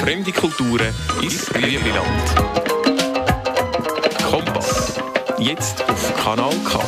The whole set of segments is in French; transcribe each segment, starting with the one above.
fremde Kulturen ins Grüebli-Land. Kompass. Jetzt auf Kanal K.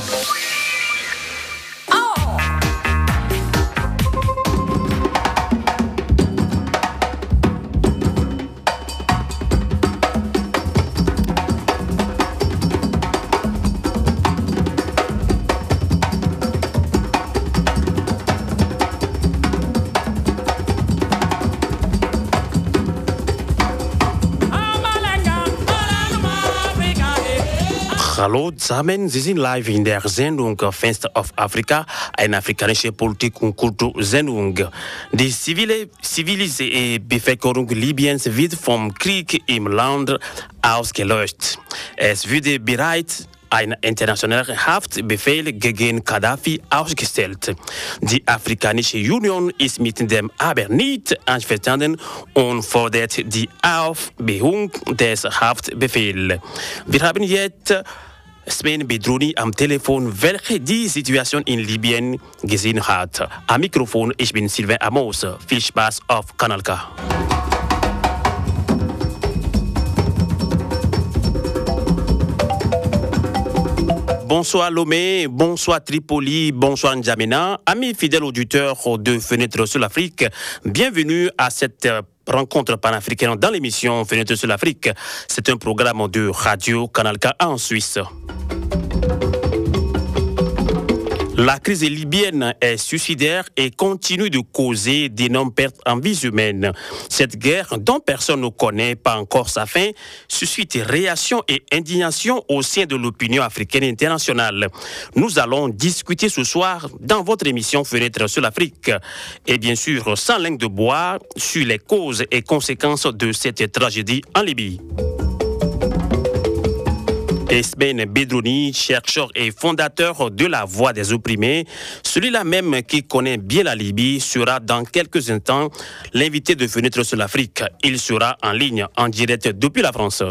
Hallo zusammen, Sie sind live in der Sendung Fenster auf Afrika, eine afrikanische Politik- und Kultursendung. Die zivile Bevölkerung Libyens wird vom Krieg im Land ausgelöscht. Es wurde bereits ein internationaler Haftbefehl gegen Gaddafi ausgestellt. Die Afrikanische Union ist mit dem aber nicht einverstanden und fordert die Aufhebung des Haftbefehls. Wir haben jetzt Smaine Bedrouni am Telefon, welche die Situation in Libyen gesehen hat. Am Mikrofon, ich bin Sylvain Amos. Viel Spaß auf Kanal K. Bonsoir Lomé, bonsoir Tripoli, bonsoir N'Djamena. Amis fidèles auditeurs de Fenêtre sur l'Afrique, bienvenue à cette rencontre panafricaine dans l'émission Fenêtre sur l'Afrique. C'est un programme de Radio Canal K en Suisse. La crise libyenne est suicidaire et continue de causer d'énormes pertes en vies humaines. Cette guerre, dont personne ne connaît pas encore sa fin, suscite réaction et indignation au sein de l'opinion africaine et internationale. Nous allons discuter ce soir dans votre émission Fenêtre sur l'Afrique et bien sûr sans langue de bois sur les causes et conséquences de cette tragédie en Libye. Smaine Bedrouni, chercheur et fondateur de la Voix des opprimés, celui-là même qui connaît bien la Libye, sera dans quelques instants l'invité de Fenêtre sur l'Afrique. Il sera en ligne, en direct depuis la France.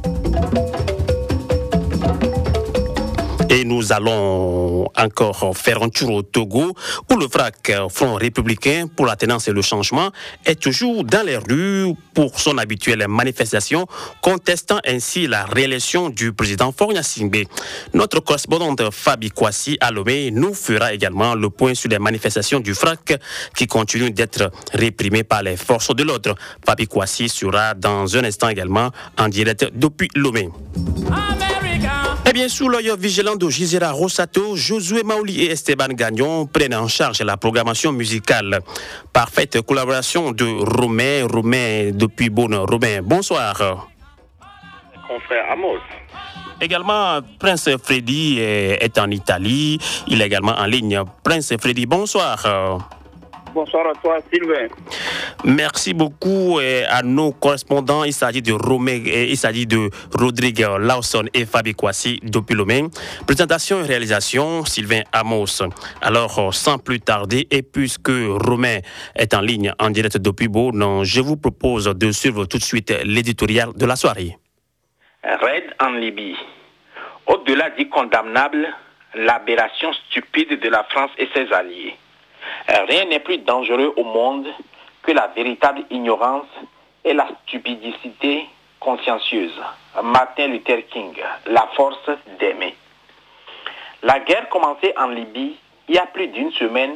Et nous allons encore faire un tour au Togo, où le FRAC, Front républicain pour la tenance et le changement, est toujours dans les rues pour son habituelle manifestation, contestant ainsi la réélection du président Faure Gnassingbé. Notre correspondante Fabi Kwasi à Lomé nous fera également le point sur les manifestations du FRAC qui continuent d'être réprimées par les forces de l'ordre. Fabi Kwasi sera dans un instant également en direct depuis Lomé. Et bien, sous l'œil vigilant de Gisela Rossato, Josué Maouli et Esteban Gagnon prennent en charge la programmation musicale. Parfaite collaboration de Romain depuis Beaune. Romain, bonsoir. Confrère Amos. Également, Prince Freddy est en Italie. Il est également en ligne. Prince Freddy, bonsoir. Bonsoir à toi, Sylvain. Merci beaucoup à nos correspondants. Il s'agit de Romain, il s'agit de Rodrigue Lawson et Fabi Kwasi depuis Lomé. Présentation et réalisation, Sylvain Amos. Alors, sans plus tarder, et puisque Romain est en ligne en direct depuis Beaune, je vous propose de suivre tout de suite l'éditorial de la soirée. Raid en Libye. Au-delà du condamnable, l'aberration stupide de la France et ses alliés. Rien n'est plus dangereux au monde que la véritable ignorance et la stupidité consciencieuse. Martin Luther King, la force d'aimer. La guerre commençait en Libye il y a plus d'une semaine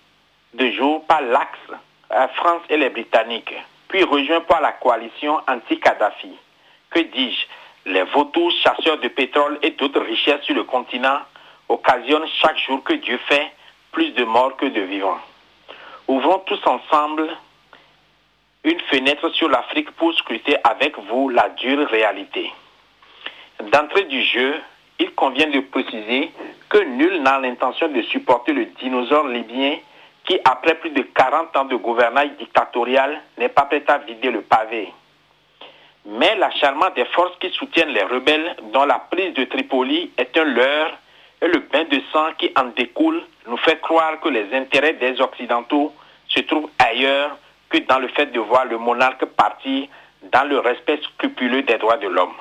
de jours par l'Axe, France et les Britanniques, puis rejoint par la coalition anti-Kadhafi. Que dis-je, les vautours chasseurs de pétrole et d'autres richesses sur le continent occasionnent chaque jour que Dieu fait plus de morts que de vivants. Ouvrons tous ensemble une fenêtre sur l'Afrique pour scruter avec vous la dure réalité. D'entrée du jeu, il convient de préciser que nul n'a l'intention de supporter le dinosaure libyen qui, après plus de 40 ans de gouvernail dictatorial, n'est pas prêt à vider le pavé. Mais l'acharnement des forces qui soutiennent les rebelles, dont la prise de Tripoli est un leurre, et le bain de sang qui en découle nous fait croire que les intérêts des Occidentaux se trouvent ailleurs que dans le fait de voir le monarque partir dans le respect scrupuleux des droits de l'homme.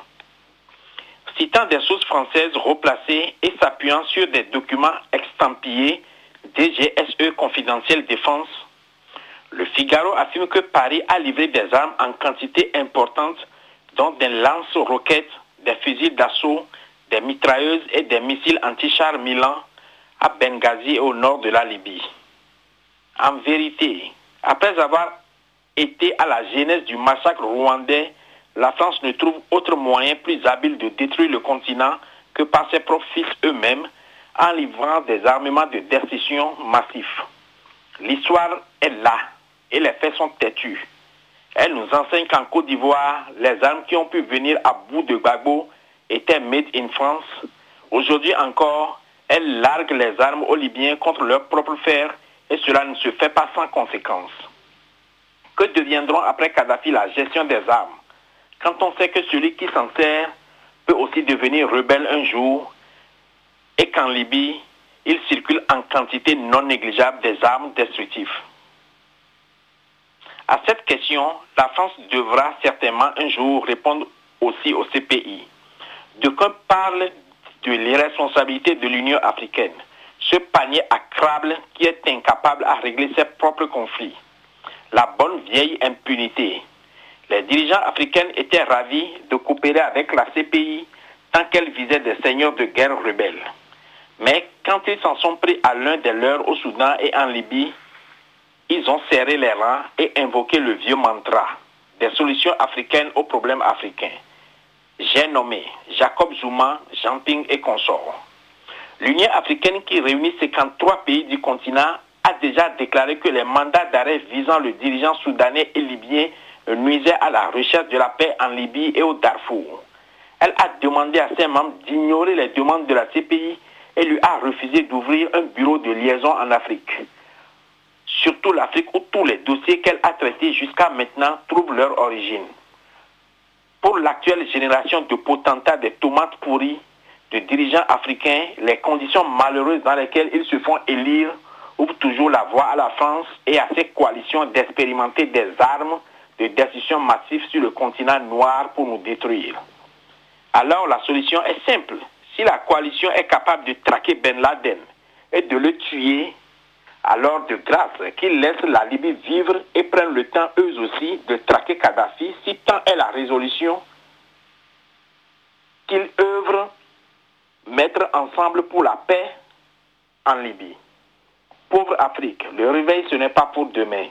Citant des sources françaises replacées et s'appuyant sur des documents extampillés DGSE confidentiel défense, Le Figaro affirme que Paris a livré des armes en quantité importante, dont des lance-roquettes, des fusils d'assaut, des mitrailleuses et des missiles anti-chars Milan à Benghazi et au nord de la Libye. En vérité, après avoir été à la genèse du massacre rwandais, la France ne trouve autre moyen plus habile de détruire le continent que par ses propres fils eux-mêmes en livrant des armements de destruction massifs. L'histoire est là et les faits sont têtus. Elle nous enseigne qu'en Côte d'Ivoire, les armes qui ont pu venir à bout de Gbagbo étaient made in France. Aujourd'hui encore, elle largue les armes aux Libyens contre leur propre fer et cela ne se fait pas sans conséquence. Que deviendront après Kadhafi la gestion des armes quand on sait que celui qui s'en sert peut aussi devenir rebelle un jour et qu'en Libye, il circule en quantité non négligeable des armes destructives? À cette question, la France devra certainement un jour répondre aussi au CPI. D'aucuns parlent de l'irresponsabilité de l'Union africaine, ce panier à crabe qui est incapable à régler ses propres conflits. La bonne vieille impunité. Les dirigeants africains étaient ravis de coopérer avec la CPI tant qu'elle visait des seigneurs de guerre rebelles. Mais quand ils s'en sont pris à l'un des leurs au Soudan et en Libye, ils ont serré les rangs et invoqué le vieux mantra des solutions africaines aux problèmes africains. J'ai nommé Jacob Zuma, Jean Ping et consorts. L'Union africaine qui réunit 53 pays du continent a déjà déclaré que les mandats d'arrêt visant le dirigeant soudanais et libyen nuisaient à la recherche de la paix en Libye et au Darfour. Elle a demandé à ses membres d'ignorer les demandes de la CPI et lui a refusé d'ouvrir un bureau de liaison en Afrique. Surtout l'Afrique où tous les dossiers qu'elle a traités jusqu'à maintenant trouvent leur origine. Pour l'actuelle génération de potentats des tomates pourries, de dirigeants africains, les conditions malheureuses dans lesquelles ils se font élire ouvrent toujours la voie à la France et à ses coalitions d'expérimenter des armes de destruction massive sur le continent noir pour nous détruire. Alors la solution est simple. Si la coalition est capable de traquer Ben Laden et de le tuer, alors de grâce qu'ils laissent la Libye vivre et prennent le temps eux aussi de traquer Kadhafi, si tant est la résolution, qu'ils œuvrent mettre ensemble pour la paix en Libye. Pauvre Afrique, le réveil ce n'est pas pour demain.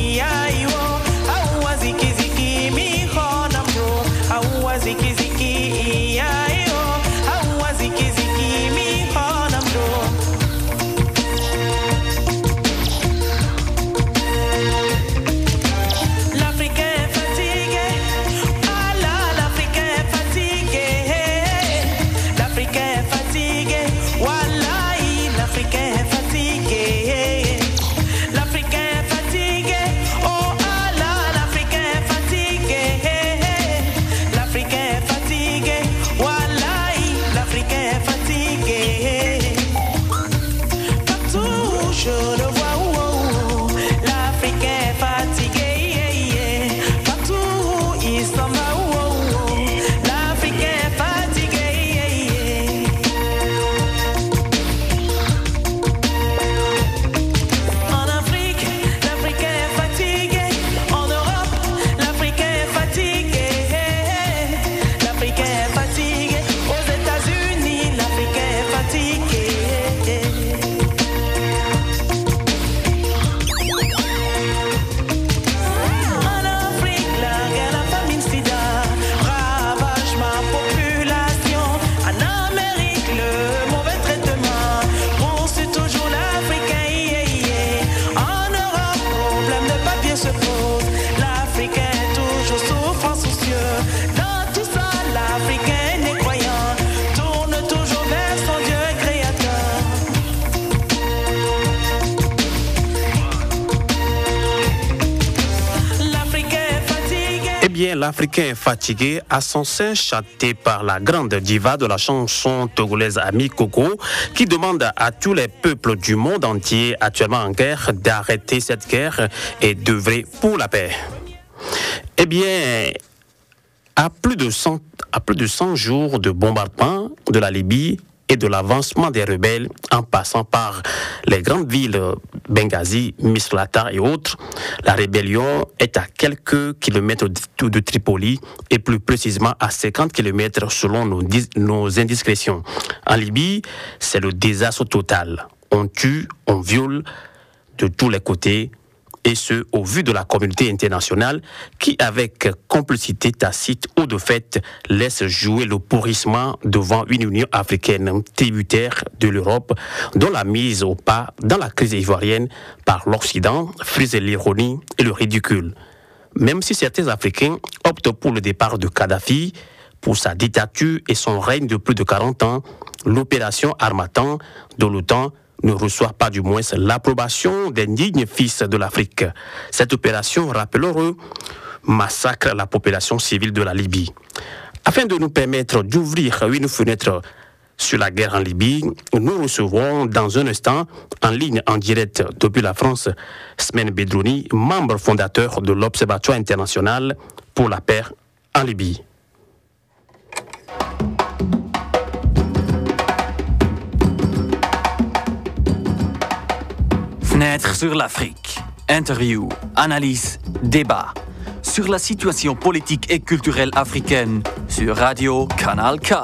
Ziki ziki bien, l'Africain fatigué a son sein chanté par la grande diva de la chanson togolaise Ami Coco, qui demande à tous les peuples du monde entier actuellement en guerre d'arrêter cette guerre et d'œuvrer pour la paix. Eh bien, à plus de 100 jours de bombardement de la Libye et de l'avancement des rebelles en passant par les grandes villes Benghazi, Misrata et autres, la rébellion est à quelques kilomètres de Tripoli et plus précisément à 50 kilomètres selon nos indiscrétions. En Libye, c'est le désastre total. On tue, on viole de tous les côtés, et ce, au vu de la communauté internationale qui, avec complicité tacite ou de fait, laisse jouer le pourrissement devant une Union africaine tributaire de l'Europe, dont la mise au pas dans la crise ivoirienne par l'Occident frise l'ironie et le ridicule. Même si certains Africains optent pour le départ de Kadhafi, pour sa dictature et son règne de plus de 40 ans, l'opération Harmattan de l'OTAN ne reçoit pas du moins l'approbation des dignes fils de l'Afrique. Cette opération, rappelons-le, massacre la population civile de la Libye. Afin de nous permettre d'ouvrir une fenêtre sur la guerre en Libye, nous recevrons dans un instant, en ligne en direct depuis la France, Smaine Bedrouni, membre fondateur de l'Observatoire international pour la paix en Libye. Fenêtre sur l'Afrique. Interview, analyse, débat. Sur la situation politique et culturelle africaine sur Radio Canal K.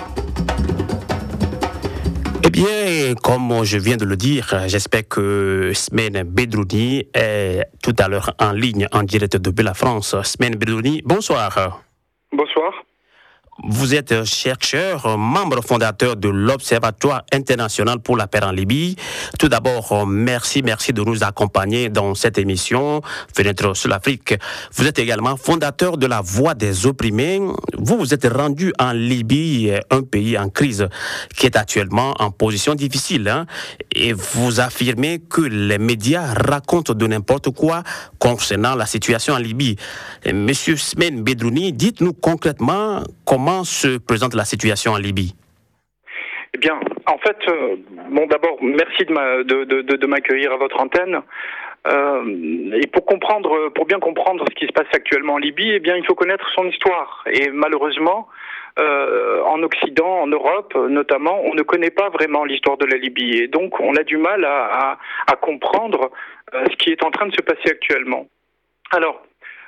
Eh bien, comme je viens de le dire, j'espère que Smaine Bedrouni est tout à l'heure en ligne, en direct depuis la France. Smaine Bedrouni, bonsoir. Bonsoir. Vous êtes chercheur, membre fondateur de l'Observatoire international pour la paix en Libye. Tout d'abord, merci de nous accompagner dans cette émission Fenêtre sur l'Afrique. Vous êtes également fondateur de la Voix des opprimés. Vous vous êtes rendu en Libye, un pays en crise qui est actuellement en position difficile. Et vous affirmez que les médias racontent de n'importe quoi concernant la situation en Libye. Monsieur Smaine Bedrouni, dites-nous concrètement comment se présente la situation en Libye? Eh bien, en fait, d'abord, merci de m'accueillir à votre antenne. Et pour bien comprendre ce qui se passe actuellement en Libye, eh bien, il faut connaître son histoire. Et malheureusement, en Occident, en Europe notamment, on ne connaît pas vraiment l'histoire de la Libye. Et donc, on a du mal à comprendre ce qui est en train de se passer actuellement. Alors,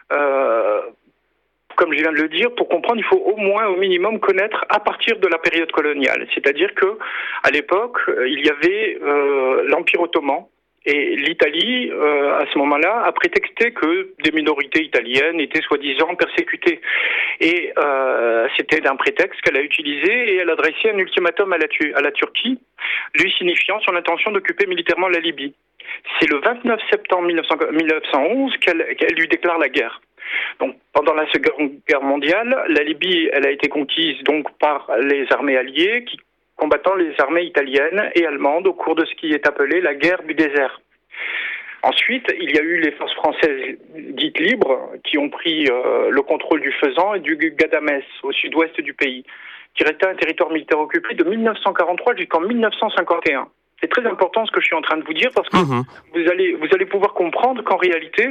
comme je viens de le dire, pour comprendre, il faut au minimum connaître à partir de la période coloniale. C'est-à-dire que, à l'époque, il y avait l'Empire ottoman et l'Italie, à ce moment-là, a prétexté que des minorités italiennes étaient soi-disant persécutées. Et c'était un prétexte qu'elle a utilisé et elle a dressé un ultimatum à la Turquie, lui signifiant son intention d'occuper militairement la Libye. C'est le 29 septembre 1911 qu'elle lui déclare la guerre. Donc, pendant la Seconde Guerre mondiale, la Libye, elle a été conquise donc par les armées alliées combattant les armées italiennes et allemandes au cours de ce qui est appelé la guerre du désert. Ensuite, il y a eu les forces françaises dites libres qui ont pris le contrôle du Fezzan et du Ghadamès au sud-ouest du pays, qui restait un territoire militaire occupé de 1943 jusqu'en 1951. C'est très important ce que je suis en train de vous dire parce que vous allez pouvoir comprendre qu'en réalité,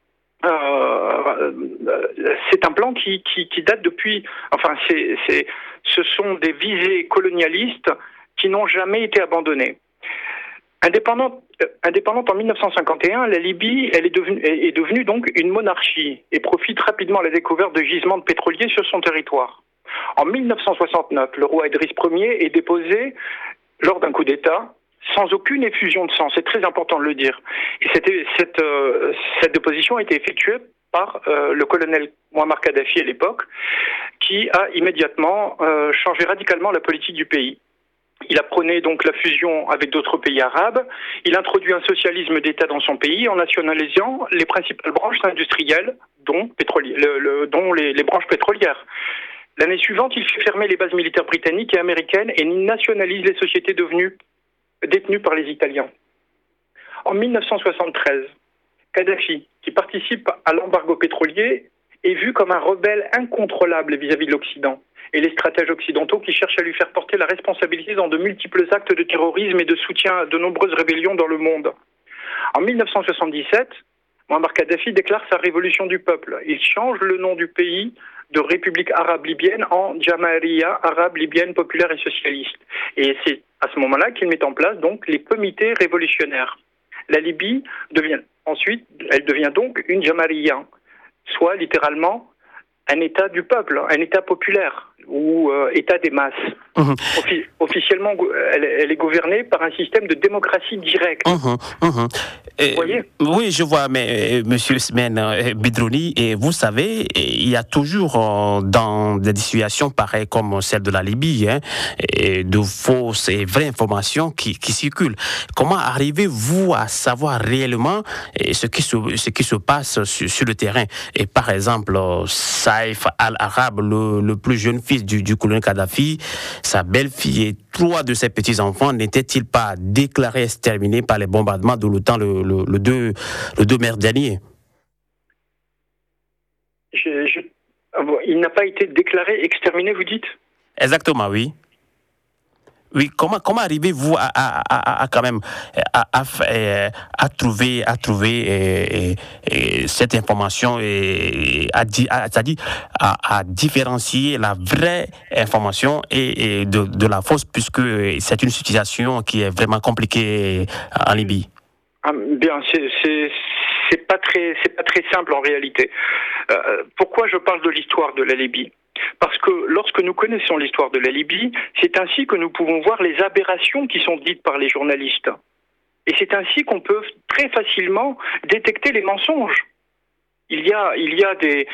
c'est un plan qui date depuis. Enfin, ce sont des visées colonialistes qui n'ont jamais été abandonnées. Indépendante en 1951, la Libye, elle est devenue donc une monarchie et profite rapidement à la découverte de gisements de pétroliers sur son territoire. En 1969, le roi Idriss Ier est déposé lors d'un coup d'État, sans aucune effusion de sang, c'est très important de le dire. Et cette déposition a été effectuée par le colonel Muammar Kadhafi à l'époque, qui a immédiatement changé radicalement la politique du pays. Il apprenait donc la fusion avec d'autres pays arabes. Il introduit un socialisme d'État dans son pays en nationalisant les principales branches industrielles, dont les branches pétrolières. L'année suivante, il fait fermer les bases militaires britanniques et américaines et nationalise les sociétés détenues par les Italiens. En 1973, Kadhafi, qui participe à l'embargo pétrolier, est vu comme un rebelle incontrôlable vis-à-vis de l'Occident et les stratèges occidentaux qui cherchent à lui faire porter la responsabilité dans de multiples actes de terrorisme et de soutien à de nombreuses rébellions dans le monde. En 1977, Muammar Kadhafi déclare sa révolution du peuple. Il change le nom du pays de République arabe libyenne en Jamahiriya arabe libyenne populaire et socialiste. Et c'est à ce moment-là qu'il met en place donc les comités révolutionnaires. La Libye devient donc une Jamahiriya, soit littéralement un État du peuple, un État populaire ou État des masses. Officiellement, elle est gouvernée par un système de démocratie directe. Vous voyez ? Oui, je vois, mais Monsieur Smen Bidrouni, et vous savez, il y a toujours dans des situations pareilles comme celle de la Libye, de fausses et vraies informations qui circulent. Comment arrivez-vous à savoir réellement ce qui se passe sur le terrain ? Et par exemple, Saïf al-Arab, le plus jeune fils du colonel Kadhafi, sa belle-fille et 3 de ses petits-enfants n'étaient-ils pas déclarés exterminés par les bombardements de l'OTAN le 2 mai dernier? Il n'a pas été déclaré exterminé, vous dites? Exactement, oui. Oui, comment arrivez-vous à quand même à trouver cette information et à différencier la vraie information et de la fausse, puisque c'est une situation qui est vraiment compliquée en Libye? Bien, c'est pas très simple en réalité. Pourquoi je parle de l'histoire de la Libye ? Parce que lorsque nous connaissons l'histoire de la Libye, c'est ainsi que nous pouvons voir les aberrations qui sont dites par les journalistes. Et c'est ainsi qu'on peut très facilement détecter les mensonges. Il y a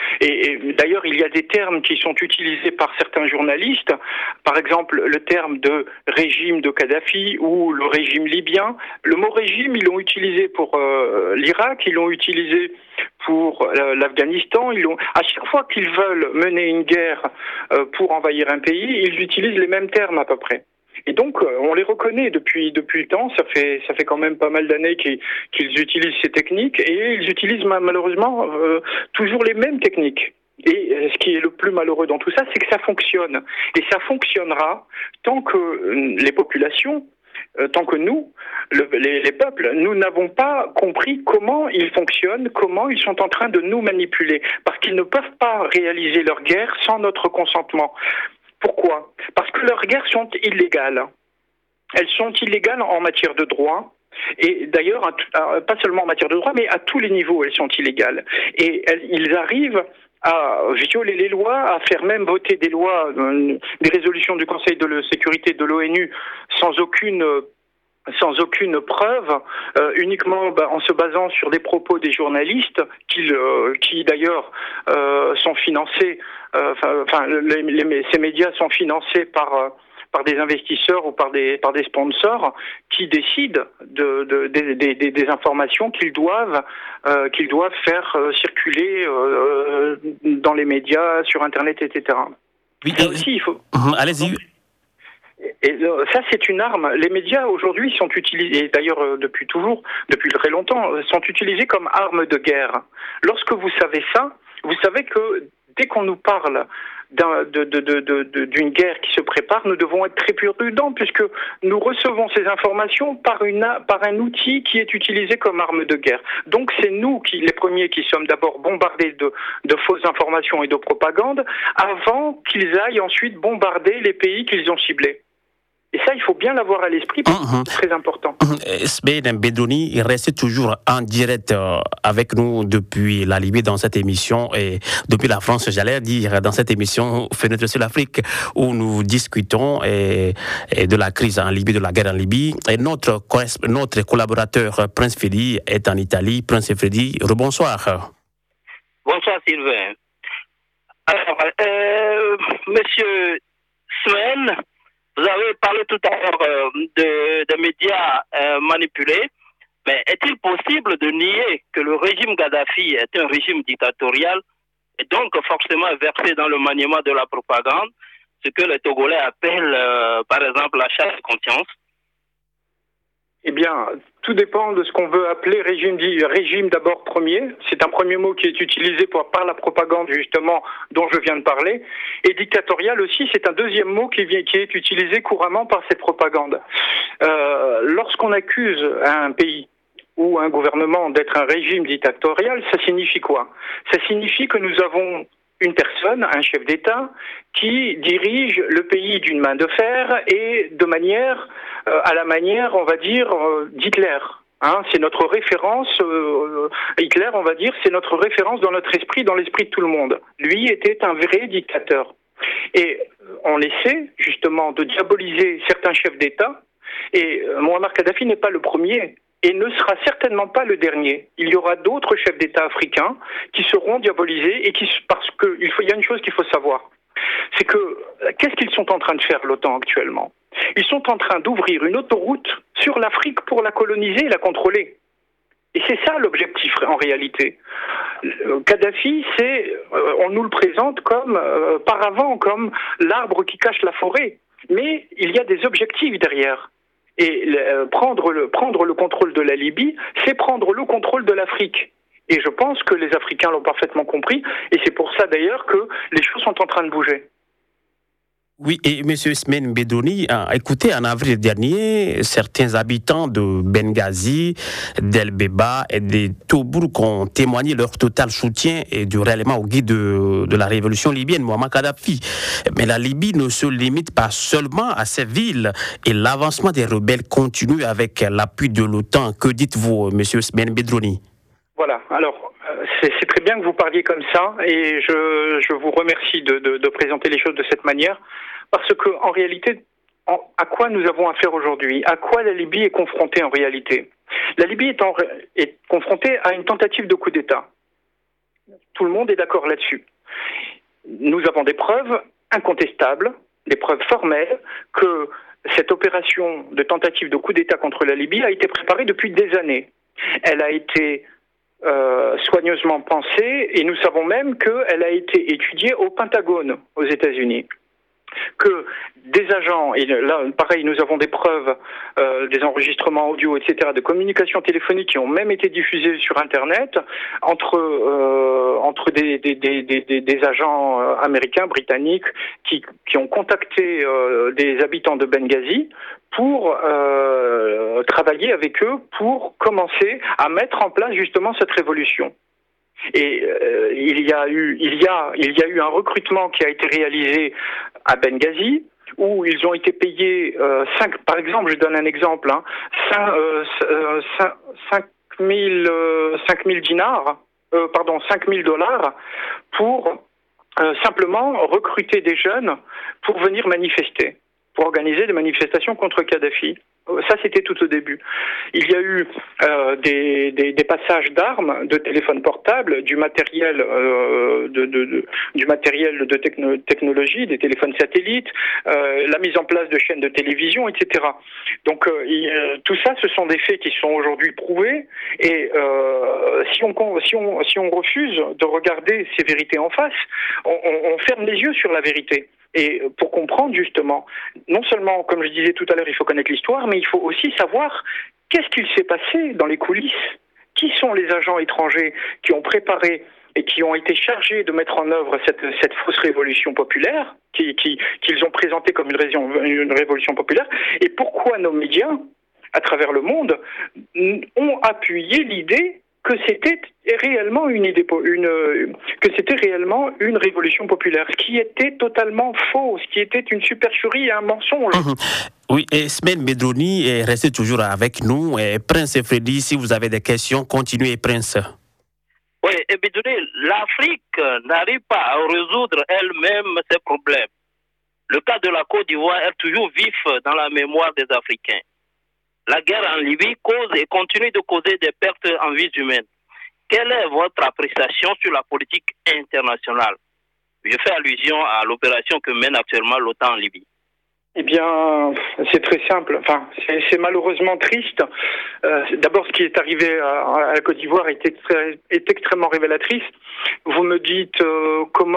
des termes qui sont utilisés par certains journalistes, par exemple le terme de régime de Kadhafi ou le régime libyen. Le mot régime, ils l'ont utilisé pour l'Irak, ils l'ont utilisé pour l'Afghanistan. À chaque fois qu'ils veulent mener une guerre pour envahir un pays, ils utilisent les mêmes termes à peu près. Et donc, on les reconnaît depuis le temps. Ça fait quand même pas mal d'années qu'ils utilisent ces techniques et ils utilisent malheureusement toujours les mêmes techniques. Et ce qui est le plus malheureux dans tout ça, c'est que ça fonctionne. Et ça fonctionnera tant que les populations, tant que nous, les peuples, nous n'avons pas compris comment ils fonctionnent, comment ils sont en train de nous manipuler. Parce qu'ils ne peuvent pas réaliser leur guerre sans notre consentement. Pourquoi ? Parce que leurs guerres sont illégales. Elles sont illégales en matière de droit. Et d'ailleurs, pas seulement en matière de droit, mais à tous les niveaux, elles sont illégales. Et ils arrivent à violer les lois, à faire même voter des lois, des résolutions du Conseil de sécurité de l'ONU sans aucune preuve, uniquement en se basant sur des propos des journalistes qui d'ailleurs sont financés. Ces médias sont financés par des investisseurs ou par des sponsors qui décident des informations qu'ils doivent faire circuler dans les médias, sur Internet, etc. Oui, aussi, il faut. Allez-y. Et ça, c'est une arme. Les médias, aujourd'hui, sont utilisés, et d'ailleurs depuis très longtemps, sont utilisés comme armes de guerre. Lorsque vous savez ça, vous savez que dès qu'on nous parle d'une guerre qui se prépare, nous devons être très prudents puisque nous recevons ces informations par un outil qui est utilisé comme arme de guerre. Donc c'est nous les premiers qui sommes d'abord bombardés de fausses informations et de propagande avant qu'ils aillent ensuite bombarder les pays qu'ils ont ciblés. Et ça, il faut bien l'avoir à l'esprit, parce que c'est très important. Smen Bidrouni, il reste toujours en direct avec nous depuis la Libye dans cette émission, et depuis la France, j'allais dire, dans cette émission Fenêtre sur l'Afrique, où nous discutons et de la crise en Libye, de la guerre en Libye. Et notre collaborateur, Prince Freddy, est en Italie. Prince Freddy, rebonsoir. Bonsoir, Sylvain. Alors, Monsieur Smen, vous avez parlé tout à l'heure de médias manipulés, mais est-il possible de nier que le régime Kadhafi est un régime dictatorial et donc forcément versé dans le maniement de la propagande, ce que les Togolais appellent par exemple la chasse de conscience? Eh bien, tout dépend de ce qu'on veut appeler régime d'abord premier. C'est un premier mot qui est utilisé par la propagande, justement, dont je viens de parler. Et dictatorial aussi, c'est un deuxième mot qui est utilisé couramment par cette propagande. Lorsqu'on accuse un pays ou un gouvernement d'être un régime dictatorial, ça signifie quoi? Ça signifie que nous avons une personne, un chef d'État, qui dirige le pays d'une main de fer et de manière, à la manière, on va dire, d'Hitler. Hein, c'est notre référence, Hitler, on va dire, c'est notre référence dans notre esprit, dans l'esprit de tout le monde. Lui était un vrai dictateur. Et on essaie, justement, de diaboliser certains chefs d'État, et Muammar Kadhafi n'est pas le premier. Et ne sera certainement pas le dernier. Il y aura d'autres chefs d'État africains qui seront diabolisés et parce qu'il y a une chose qu'il faut savoir. C'est que, qu'est-ce qu'ils sont en train de faire, l'OTAN, actuellement? Ils sont en train d'ouvrir une autoroute sur l'Afrique pour la coloniser et la contrôler. Et c'est ça l'objectif, en réalité. Kadhafi, on nous le présente comme l'arbre qui cache la forêt. Mais il y a des objectifs derrière. Et prendre le contrôle de la Libye, c'est prendre le contrôle de l'Afrique. Et je pense que les Africains l'ont parfaitement compris, et c'est pour ça d'ailleurs que les choses sont en train de bouger. Oui, et M. Smaine Bedoni a écouté en avril dernier certains habitants de Benghazi, d'El Beba et de Tobruk ont témoigné leur total soutien et du ralliement au guide de la révolution libyenne, Muammar Kadhafi. Mais la Libye ne se limite pas seulement à ces villes et l'avancement des rebelles continue avec l'appui de l'OTAN. Que dites-vous, M. Smaine Bedoni? Voilà, alors c'est très bien que vous parliez comme ça et je vous remercie de présenter les choses de cette manière parce que en réalité, à quoi nous avons affaire aujourd'hui? À quoi la Libye est confrontée en réalité? La Libye est confrontée à une tentative de coup d'État. Tout le monde est d'accord là-dessus. Nous avons des preuves incontestables, des preuves formelles que cette opération de tentative de coup d'État contre la Libye a été préparée depuis des années. Elle a été soigneusement pensée et nous savons même qu'elle a été étudiée au Pentagone aux États-Unis. Que des agents, et là pareil nous avons des preuves, des enregistrements audio, etc., de communications téléphoniques qui ont même été diffusées sur Internet entre des agents américains, britanniques, qui ont contacté des habitants de Benghazi pour travailler avec eux pour commencer à mettre en place justement cette révolution. Et il y a eu un recrutement qui a été réalisé à Benghazi où ils ont été payés 5 $5,000 pour simplement recruter des jeunes pour venir manifester, pour organiser des manifestations contre Kadhafi. Ça, c'était tout au début. Il y a eu des passages d'armes, de téléphones portables, du matériel de technologie, des téléphones satellites, la mise en place de chaînes de télévision, etc. Donc, tout ça, ce sont des faits qui sont aujourd'hui prouvés. Et si on refuse de regarder ces vérités en face, on ferme les yeux sur la vérité. Et pour comprendre justement, non seulement, comme je disais tout à l'heure, il faut connaître l'histoire, mais il faut aussi savoir qu'est-ce qu'il s'est passé dans les coulisses. Qui sont les agents étrangers qui ont préparé et qui ont été chargés de mettre en œuvre cette fausse révolution populaire, qu'ils ont présentée comme une révolution populaire, et pourquoi nos médias, à travers le monde, ont appuyé l'idée que c'était réellement une révolution populaire, ce qui était totalement faux, ce qui était une supercherie et un mensonge. Oui, et Smaine Bedoni est resté toujours avec nous. Et Prince Freddy, si vous avez des questions, continuez, Prince. Oui, et Bedoni, l'Afrique n'arrive pas à résoudre elle-même ses problèmes. Le cas de la Côte d'Ivoire est toujours vif dans la mémoire des Africains. La guerre en Libye cause et continue de causer des pertes en vies humaines. Quelle est votre appréciation sur la politique internationale? Je fais allusion à l'opération que mène actuellement l'OTAN en Libye. Eh bien, c'est très simple. Enfin, c'est malheureusement triste. D'abord, ce qui est arrivé à la Côte d'Ivoire est extrêmement révélatrice. Vous me dites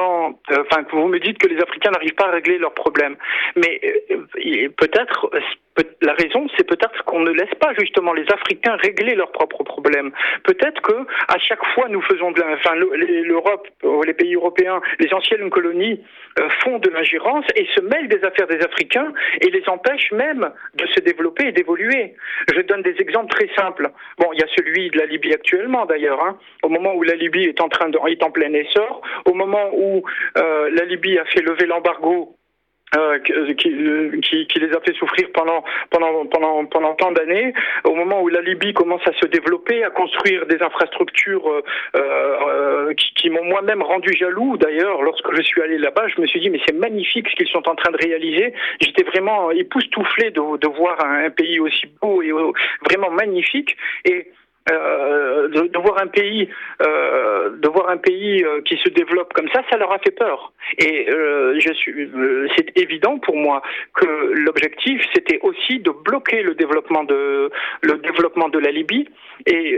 vous me dites que les Africains n'arrivent pas à régler leurs problèmes. Mais peut-être La raison, c'est peut-être qu'on ne laisse pas justement les Africains régler leurs propres problèmes. Peut-être que à chaque fois nous faisons l'Europe, les pays européens, les anciennes colonies font de l'ingérence et se mêlent des affaires des Africains et les empêchent même de se développer et d'évoluer. Je donne des exemples très simples. Bon, il y a celui de la Libye actuellement d'ailleurs. Au moment où la Libye est en plein essor, au moment où la Libye a fait lever l'embargo. Qui les a fait souffrir pendant tant d'années, au moment où la Libye commence à se développer, à construire des infrastructures qui m'ont moi-même rendu jaloux. D'ailleurs, lorsque je suis allé là-bas, je me suis dit mais c'est magnifique ce qu'ils sont en train de réaliser. J'étais vraiment époustouflé de voir un pays aussi beau et vraiment magnifique. Et de voir un pays qui se développe comme ça leur a fait peur. Et c'est évident pour moi que l'objectif c'était aussi de bloquer le développement de la Libye et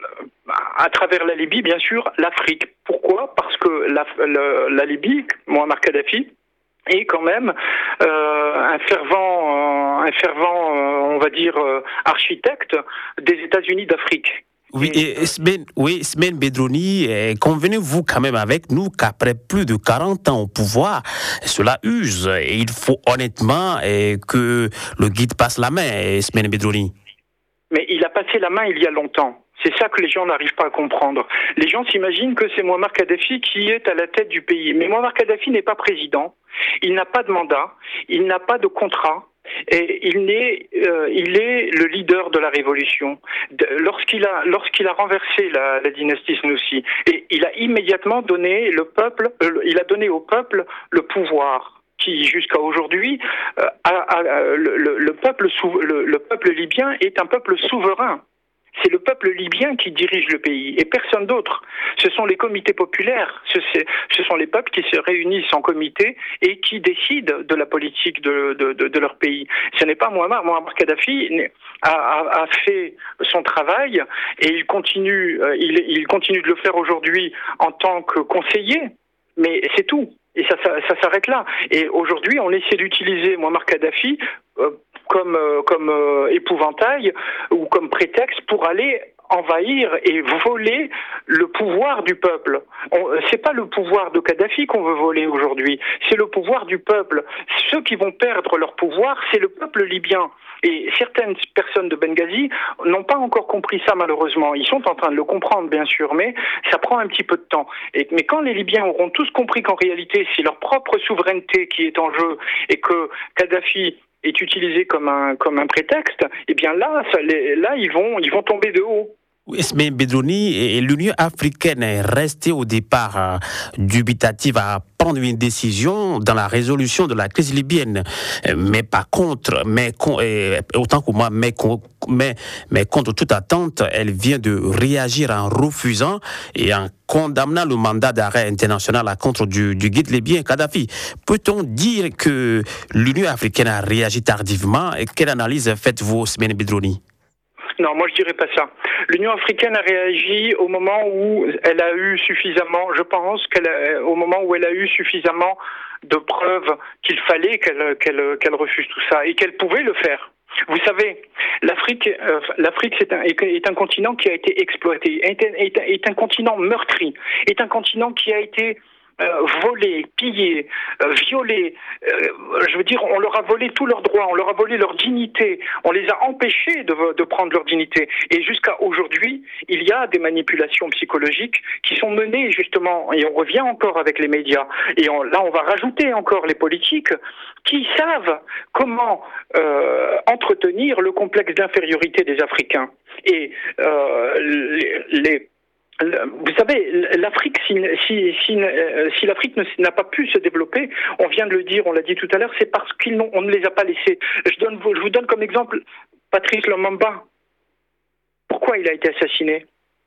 à travers la Libye bien sûr l'Afrique. Pourquoi ? Parce que la Libye, Mouammar Kadhafi, est quand même un fervent, on va dire, architecte des États-Unis d'Afrique. Oui, Smaine Bedroni, convenez-vous quand même avec nous qu'après plus de 40 ans au pouvoir, cela use et il faut honnêtement que le guide passe la main, Smaine Bedroni. Mais il a passé la main il y a longtemps. C'est ça que les gens n'arrivent pas à comprendre. Les gens s'imaginent que c'est Mouammar Kadhafi qui est à la tête du pays. Mais Mouammar Kadhafi n'est pas président, il n'a pas de mandat, il n'a pas de contrat. Et il est le leader de la révolution. Lorsqu'il a renversé la dynastie Snoussi, et il a immédiatement donné au peuple le pouvoir qui jusqu'à aujourd'hui le peuple libyen est un peuple souverain. C'est le peuple libyen qui dirige le pays et personne d'autre. Ce sont les comités populaires, ce sont les peuples qui se réunissent en comité et qui décident de la politique de leur pays. Ce n'est pas Mouammar Kadhafi a fait son travail et il continue de le faire aujourd'hui en tant que conseiller, mais c'est tout. Et ça s'arrête là. Et aujourd'hui, on essaie d'utiliser Mouammar Kadhafi comme épouvantail ou comme prétexte pour aller envahir et voler le pouvoir du peuple. C'est pas le pouvoir de Kadhafi qu'on veut voler aujourd'hui, c'est le pouvoir du peuple. Ceux qui vont perdre leur pouvoir, c'est le peuple libyen. Et certaines personnes de Benghazi n'ont pas encore compris ça malheureusement. Ils sont en train de le comprendre bien sûr, mais ça prend un petit peu de temps. Mais quand les Libyens auront tous compris qu'en réalité c'est leur propre souveraineté qui est en jeu et que Kadhafi est utilisé comme un prétexte, eh bien là ils vont tomber de haut. Smaine Bedroni, et l'Union africaine est restée au départ dubitative à prendre une décision dans la résolution de la crise libyenne. Mais par contre, autant que moi, mais contre toute attente, elle vient de réagir en refusant et en condamnant le mandat d'arrêt international à contre du guide libyen Kadhafi. Peut-on dire que l'Union africaine a réagi tardivement? Et quelle analyse faites-vous, Smaine Bedroni? Non, moi je dirais pas ça. L'Union africaine a réagi au moment où elle a eu suffisamment, je pense au moment où elle a eu suffisamment de preuves qu'il fallait qu'elle refuse tout ça et qu'elle pouvait le faire. Vous savez, l'Afrique est un continent qui a été exploité, est un continent meurtri, est un continent qui a été volés, pillés, violés. Je veux dire, on leur a volé tous leurs droits, on leur a volé leur dignité, on les a empêchés de prendre leur dignité. Et jusqu'à aujourd'hui, il y a des manipulations psychologiques qui sont menées justement, et on revient encore avec les médias, et là on va rajouter encore les politiques qui savent comment entretenir le complexe d'infériorité des Africains. Et vous savez, l'Afrique, si l'Afrique n'a pas pu se développer, on vient de le dire, on l'a dit tout à l'heure, c'est parce qu'on ne les a pas laissés. Je vous donne comme exemple Patrice Lumumba. Pourquoi il a été assassiné ?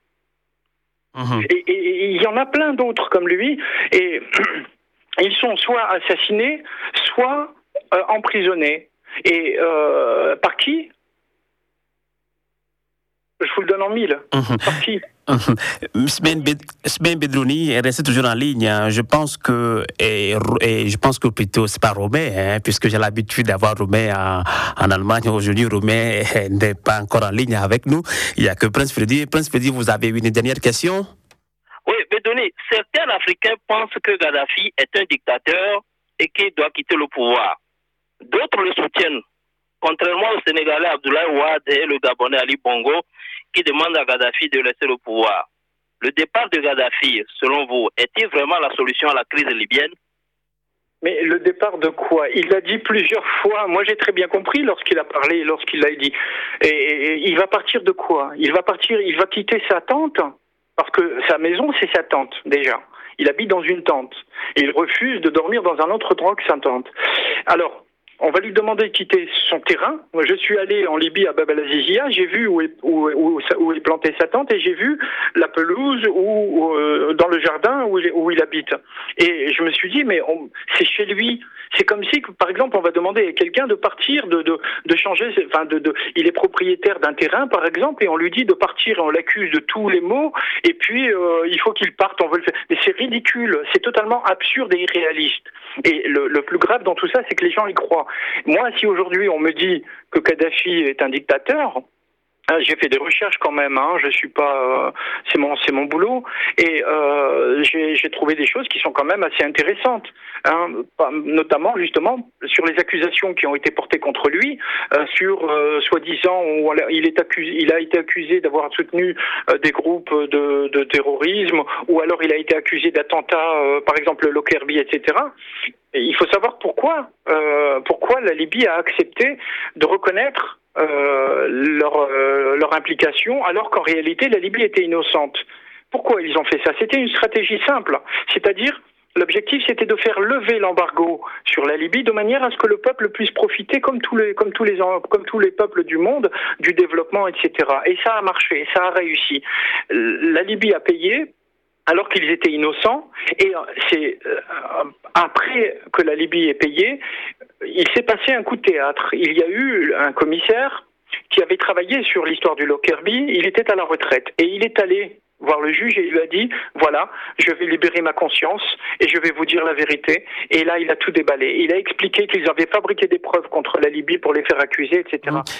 Et il y en a plein d'autres comme lui, et ils sont soit assassinés, soit emprisonnés. Et par qui ? Je vous le donne en mille. Par qui ? Smaine Bedrouni, restez toujours en ligne. Je pense que plutôt c'est pas Romain, puisque j'ai l'habitude d'avoir Romain en Allemagne. Aujourd'hui, Romain n'est pas encore en ligne avec nous. Il n'y a que Prince Freddy. Prince Freddy, vous avez une dernière question? Oui, Bedrouni, certains Africains pensent que Kadhafi est un dictateur et qu'il doit quitter le pouvoir. D'autres le soutiennent, contrairement au Sénégalais Abdoulaye Wade et le Gabonais Ali Bongo, qui demandent à Kadhafi de laisser le pouvoir. Le départ de Kadhafi, selon vous, est-il vraiment la solution à la crise libyenne? Mais le départ de quoi? Il l'a dit plusieurs fois. Moi, j'ai très bien compris lorsqu'il a parlé, lorsqu'il l'a dit. Et il va partir de quoi? Il va quitter sa tente, parce que sa maison, c'est sa tente, déjà. Il habite dans une tente. Et il refuse de dormir dans un autre endroit que sa tente. Alors, on va lui demander de quitter son terrain. Moi, je suis allé en Libye à Bab el-Azizia, j'ai vu où il plantait sa tente et j'ai vu la pelouse dans le jardin où il habite. Et je me suis dit, mais c'est chez lui. C'est comme si, par exemple, on va demander à quelqu'un de partir, de changer, il est propriétaire d'un terrain, par exemple, et on lui dit de partir, et on l'accuse de tous les maux, et puis il faut qu'il parte, on veut le faire. Mais c'est ridicule, c'est totalement absurde et irréaliste. Et le plus grave dans tout ça, c'est que les gens y croient. Moi, si aujourd'hui on me dit que Kadhafi est un dictateur, j'ai fait des recherches quand même, je suis pas, c'est mon boulot, et j'ai trouvé des choses qui sont quand même assez intéressantes, notamment justement sur les accusations qui ont été portées contre lui, sur soi-disant il a été accusé d'avoir soutenu des groupes de terrorisme, ou alors il a été accusé d'attentats, par exemple le Lockerbie, etc. Et il faut savoir pourquoi la Libye a accepté de reconnaître leur implication, alors qu'en réalité la Libye était innocente. Pourquoi ils ont fait ça? C'était une stratégie simple, c'est-à-dire l'objectif c'était de faire lever l'embargo sur la Libye de manière à ce que le peuple puisse profiter comme tous les peuples du monde du développement, etc. Et ça a marché, ça a réussi. La Libye a payé alors qu'ils étaient innocents, et c'est après que la Libye ait payé, il s'est passé un coup de théâtre. Il y a eu un commissaire qui avait travaillé sur l'histoire du Lockerbie, il était à la retraite, et il est allé voir le juge et il lui a dit, voilà, je vais libérer ma conscience et je vais vous dire la vérité. Et là, il a tout déballé. Il a expliqué qu'ils avaient fabriqué des preuves contre la Libye pour les faire accuser, etc.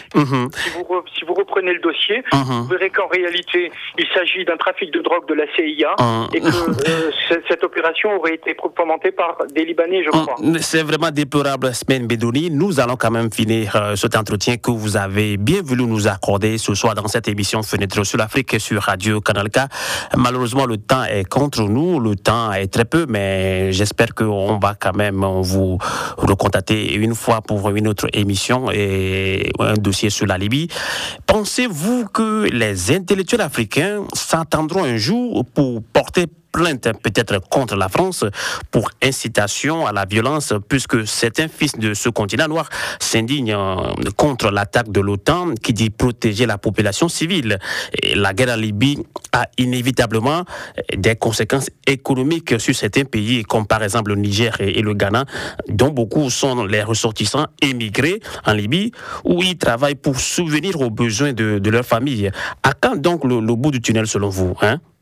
Si vous reprenez le dossier, vous verrez qu'en réalité, il s'agit d'un trafic de drogue de la CIA et que cette opération aurait été fomentée par des Libanais, je crois. C'est vraiment déplorable, Smaine Bedrouni. Nous allons quand même finir cet entretien que vous avez bien voulu nous accorder ce soir dans cette émission Fenêtre sur l'Afrique sur Radio Canal K. Malheureusement, le temps est contre nous, le temps est très peu, mais j'espère qu'on va quand même vous recontacter une fois pour une autre émission et un dossier sur la Libye. Pensez-vous que les intellectuels africains s'attendront un jour pour porter plainte peut-être contre la France pour incitation à la violence, puisque certains fils de ce continent noir s'indignent contre l'attaque de l'OTAN qui dit protéger la population civile. Et la guerre en Libye a inévitablement des conséquences économiques sur certains pays, comme par exemple le Niger et le Ghana, dont beaucoup sont les ressortissants émigrés en Libye, où ils travaillent pour subvenir aux besoins de leur famille. À quand donc le bout du tunnel selon vous,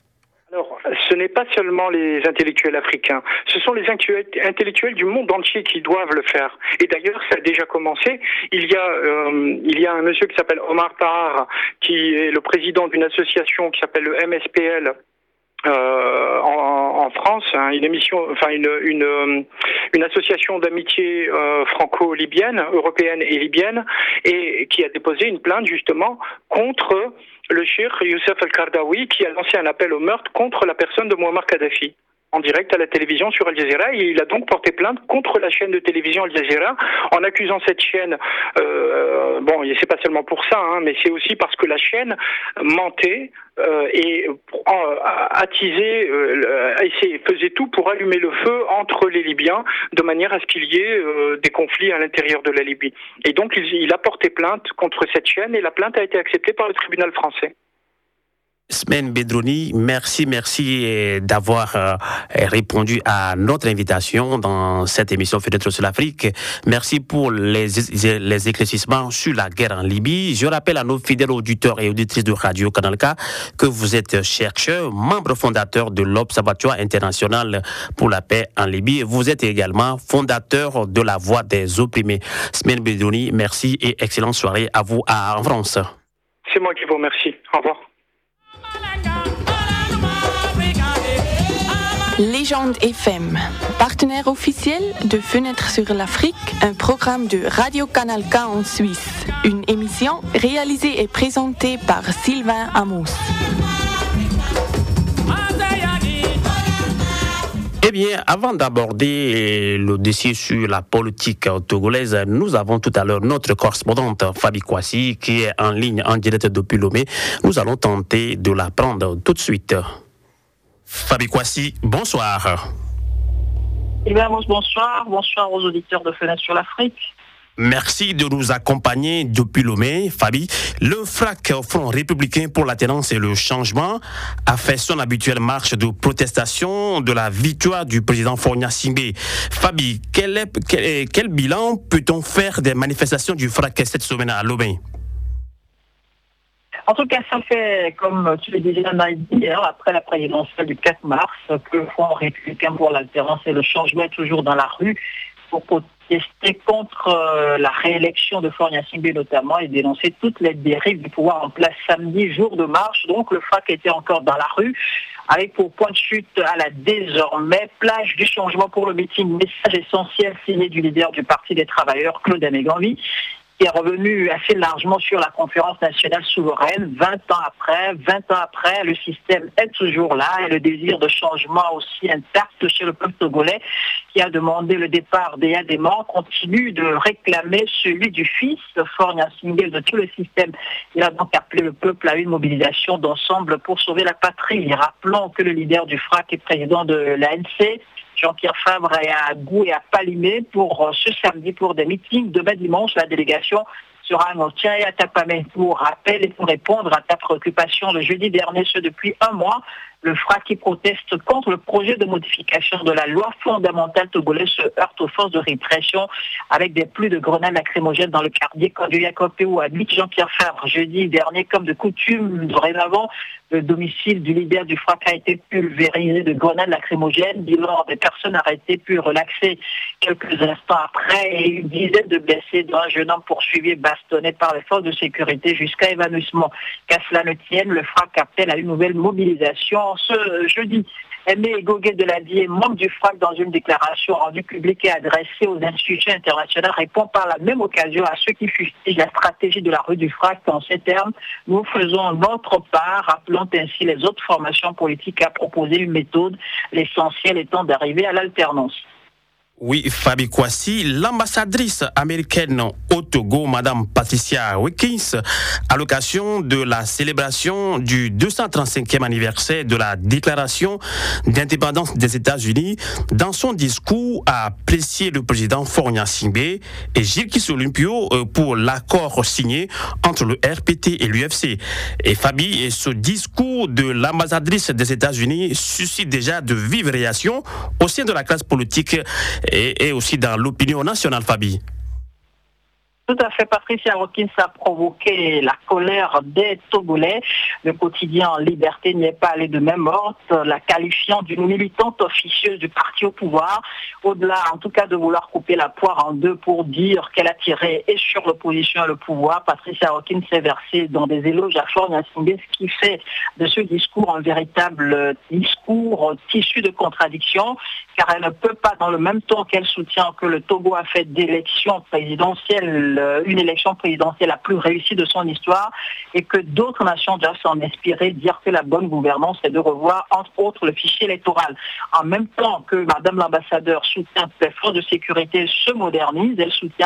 Ce n'est pas seulement les intellectuels africains, ce sont les intellectuels du monde entier qui doivent le faire. Et d'ailleurs, ça a déjà commencé. Il y a un monsieur qui s'appelle Omar Tahar, qui est le président d'une association qui s'appelle le MSPL, en France, une association d'amitié franco-libyenne, européenne et libyenne, et qui a déposé une plainte justement contre le cheikh Youssef El-Kardaoui, qui a lancé un appel au meurtre contre la personne de Muammar Kadhafi en direct à la télévision sur Al Jazeera, et il a donc porté plainte contre la chaîne de télévision Al Jazeera en accusant cette chaîne, c'est pas seulement pour ça, mais c'est aussi parce que la chaîne mentait et attisait, faisait tout pour allumer le feu entre les Libyens de manière à ce qu'il y ait des conflits à l'intérieur de la Libye. Et donc il a porté plainte contre cette chaîne et la plainte a été acceptée par le tribunal français. Smaine Bedroni, merci d'avoir répondu à notre invitation dans cette émission Fenêtre sur l'Afrique. Merci pour les éclaircissements sur la guerre en Libye. Je rappelle à nos fidèles auditeurs et auditrices de Radio Canal K que vous êtes chercheur, membre fondateur de l'Observatoire international pour la paix en Libye. Vous êtes également fondateur de la Voix des opprimés. Smaine Bedroni, merci et excellente soirée à vous en France. C'est moi qui vous remercie. Au revoir. Légende FM, partenaire officiel de Fenêtre sur l'Afrique, un programme de Radio Canal K en Suisse. Une émission réalisée et présentée par Sylvain Amos. Eh bien, avant d'aborder le dossier sur la politique togolaise, nous avons tout à l'heure notre correspondante Fabi Kwasi qui est en ligne en direct depuis Lomé. Nous allons tenter de la prendre tout de suite. Fabi Kwasi, bonsoir. Bonsoir aux auditeurs de Fenêtre sur l'Afrique. Merci de nous accompagner depuis Lomé, Fabi. Le FRAC, Front républicain pour l'alternance et le changement, a fait son habituelle marche de protestation de la victoire du président Faure Gnassingbé. Fabi, quel bilan peut-on faire des manifestations du FRAC cette semaine à Lomé? En tout cas, ça fait, comme tu le disais hier, après la présidentielle du 4 mars, que le Front républicain pour l'alternance et le changement est toujours dans la rue pour protester contre la réélection de Faure Gnassingbé notamment et dénoncer toutes les dérives du pouvoir en place samedi, jour de marche. Donc le FRAC était encore dans la rue avec pour point de chute à la désormais plage du changement pour le meeting. Message essentiel signé du leader du Parti des travailleurs, Claude Améganvi, qui est revenu assez largement sur la conférence nationale souveraine. 20 ans après, le système est toujours là et le désir de changement aussi intact chez le peuple togolais qui a demandé le départ des Yadémans continue de réclamer celui du fils Faure Gnassingbé de tout le système. Il a donc appelé le peuple à une mobilisation d'ensemble pour sauver la patrie. Rappelons que le leader du FRAC et président de l'ANC, Jean-Pierre Fabre, est à Gou et à Palimé pour ce samedi pour des meetings. Demain dimanche, la délégation sera à Ngotien et à Tapamé. Pour rappel et pour répondre à ta préoccupation, le jeudi dernier, ce depuis un mois, le FRAC qui proteste contre le projet de modification de la loi fondamentale togolaise se heurte aux forces de répression avec des pluies de grenades lacrymogènes dans le quartier Kondouya-Kopé où habite Jean-Pierre Fabre. Jeudi dernier, comme de coutume, dorénavant, le domicile du leader du FRAC a été pulvérisé de grenades lacrymogènes. Bilan des personnes arrêtées puis relaxées quelques instants après et une dizaine de blessés dont un jeune homme poursuivi et bastonné par les forces de sécurité jusqu'à évanouissement. Qu'à cela ne tienne, le FRAC appelle à une nouvelle mobilisation ce jeudi. Aimé Goguet de la Vie, membre du FRAC, dans une déclaration rendue publique et adressée aux institutions internationales, répond par la même occasion à ceux qui fustigent la stratégie de la rue du FRAC. En ces termes, nous faisons notre part, rappelant ainsi les autres formations politiques à proposer une méthode, l'essentiel étant d'arriver à l'alternance. Oui, Fabi Kwasi, l'ambassadrice américaine au Togo, Madame Patricia Wilkins, à l'occasion de la célébration du 235e anniversaire de la déclaration d'indépendance des États-Unis, dans son discours a apprécié le président Faure Gnassingbé et Gilles Kissolympio pour l'accord signé entre le RPT et l'UFC. Et Fabi, et ce discours de l'ambassadrice des États-Unis suscite déjà de vives réactions au sein de la classe politique et aussi dans l'opinion nationale, Fabi. Tout à fait, Patricia Wilkins a provoqué la colère des Togolais. Le quotidien Liberté n'y est pas allé de même ordre, la qualifiant d'une militante officieuse du parti au pouvoir, au-delà en tout cas de vouloir couper la poire en deux pour dire qu'elle a tiré et sur l'opposition et le pouvoir. Patricia Wilkins s'est versée dans des éloges à Faure Gnassingbé, ce qui fait de ce discours un véritable discours tissu de contradictions, car elle ne peut pas, dans le même temps qu'elle soutient que le Togo a fait d'élections présidentielles une élection présidentielle la plus réussie de son histoire et que d'autres nations doivent s'en inspirer, dire que la bonne gouvernance est de revoir entre autres le fichier électoral. En même temps que Madame l'ambassadeur soutient que les forces de sécurité se modernisent, elle soutient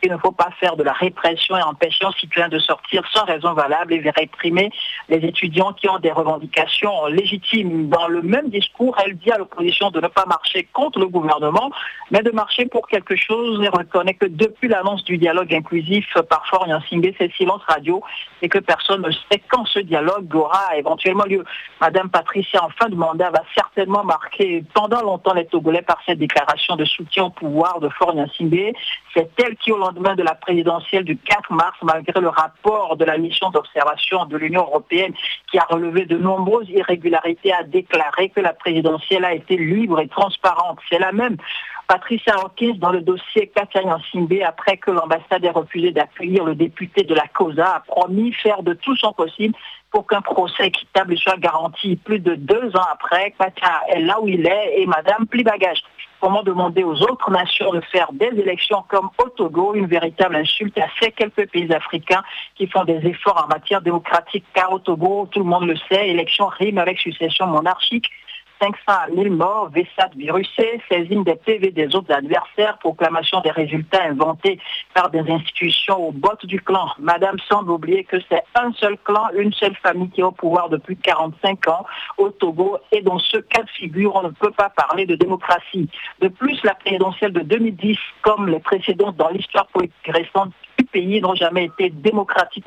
Il ne faut pas faire de la répression et empêcher un citoyen de sortir sans raison valable et réprimer les étudiants qui ont des revendications légitimes. Dans le même discours, elle dit à l'opposition de ne pas marcher contre le gouvernement, mais de marcher pour quelque chose et reconnaît que depuis l'annonce du dialogue inclusif par Florian Singé, c'est silence radio et que personne ne sait quand ce dialogue aura éventuellement lieu. Madame Patricia, en fin de mandat, va certainement marquer pendant longtemps les Togolais par cette déclaration de soutien au pouvoir de Florian Singé. C'est elle qui, au lendemain de la présidentielle du 4 mars, malgré le rapport de la mission d'observation de l'Union européenne qui a relevé de nombreuses irrégularités, a déclaré que la présidentielle a été libre et transparente. C'est la même Patricia Hawkins dans le dossier Katia Nsimbe, après que l'ambassade ait refusé d'accueillir le député de la COSA, a promis faire de tout son possible pour qu'un procès équitable soit garanti. Plus de 2 ans après, Katia est là où il est et Madame plie bagage. Comment demander aux autres nations de faire des élections comme au Togo, une véritable insulte à ces quelques pays africains qui font des efforts en matière démocratique, car au Togo, tout le monde le sait, élection rime avec succession monarchique. 500 000 morts, VSAT virusé, saisine des PV des autres adversaires, proclamation des résultats inventés par des institutions aux bottes du clan. Madame semble oublier que c'est un seul clan, une seule famille qui est au pouvoir depuis 45 ans au Togo, et dans ce cas de figure, on ne peut pas parler de démocratie. De plus, la présidentielle de 2010, comme les précédentes dans l'histoire politique récente du pays, n'ont jamais été démocratiques.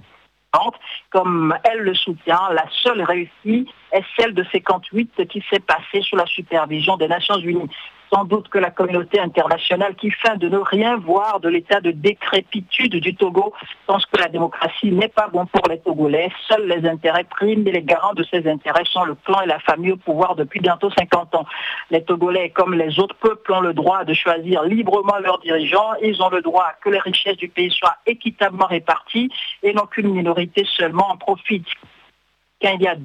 Comme elle le soutient, la seule réussite est celle de 58 qui s'est passée sous la supervision des Nations Unies. Sans doute que la communauté internationale qui feint de ne rien voir de l'état de décrépitude du Togo pense que la démocratie n'est pas bon pour les Togolais. Seuls les intérêts priment et les garants de ces intérêts sont le clan et la famille au pouvoir depuis bientôt 50 ans. Les Togolais, comme les autres peuples, ont le droit de choisir librement leurs dirigeants. Ils ont le droit que les richesses du pays soient équitablement réparties et non qu'une minorité seulement en profite. Il y a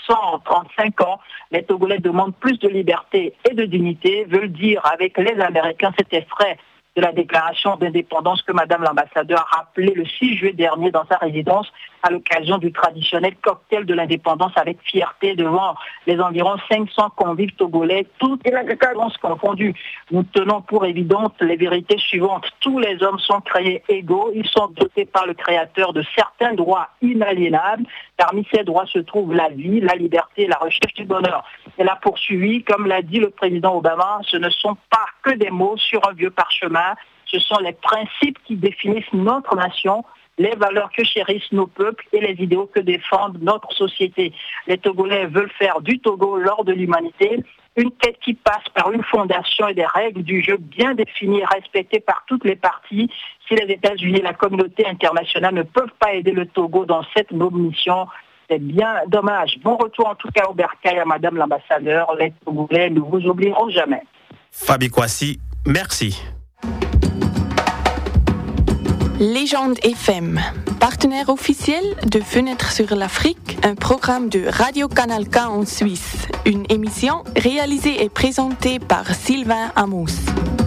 235 ans, les Togolais demandent plus de liberté et de dignité, veulent dire avec les Américains cet effraie de la déclaration d'indépendance que Madame l'ambassadeur a rappelé le 6 juillet dernier dans sa résidence à l'occasion du traditionnel cocktail de l'indépendance avec fierté devant les environ 500 convives togolais, toutes les cadences confondues. Nous tenons pour évidentes les vérités suivantes. Tous les hommes sont créés égaux, ils sont dotés par le Créateur de certains droits inaliénables. Parmi ces droits se trouvent la vie, la liberté et la recherche du bonheur. Elle a poursuivi, comme l'a dit le président Obama, ce ne sont pas que des mots sur un vieux parchemin, ce sont les principes qui définissent notre nation, les valeurs que chérissent nos peuples et les idéaux que défendent notre société. Les Togolais veulent faire du Togo l'or de l'humanité, une quête qui passe par une fondation et des règles du jeu bien définies et respectées par toutes les parties. Si les États-Unis et la communauté internationale ne peuvent pas aider le Togo dans cette noble mission, c'est bien dommage. Bon retour en tout cas au bercail à Madame l'ambassadeur. Les Togolais ne vous oublieront jamais. Fabi Kwasi, merci. Légende FM, partenaire officiel de Fenêtre sur l'Afrique, un programme de Radio Canal K en Suisse, une émission réalisée et présentée par Sylvain Amos.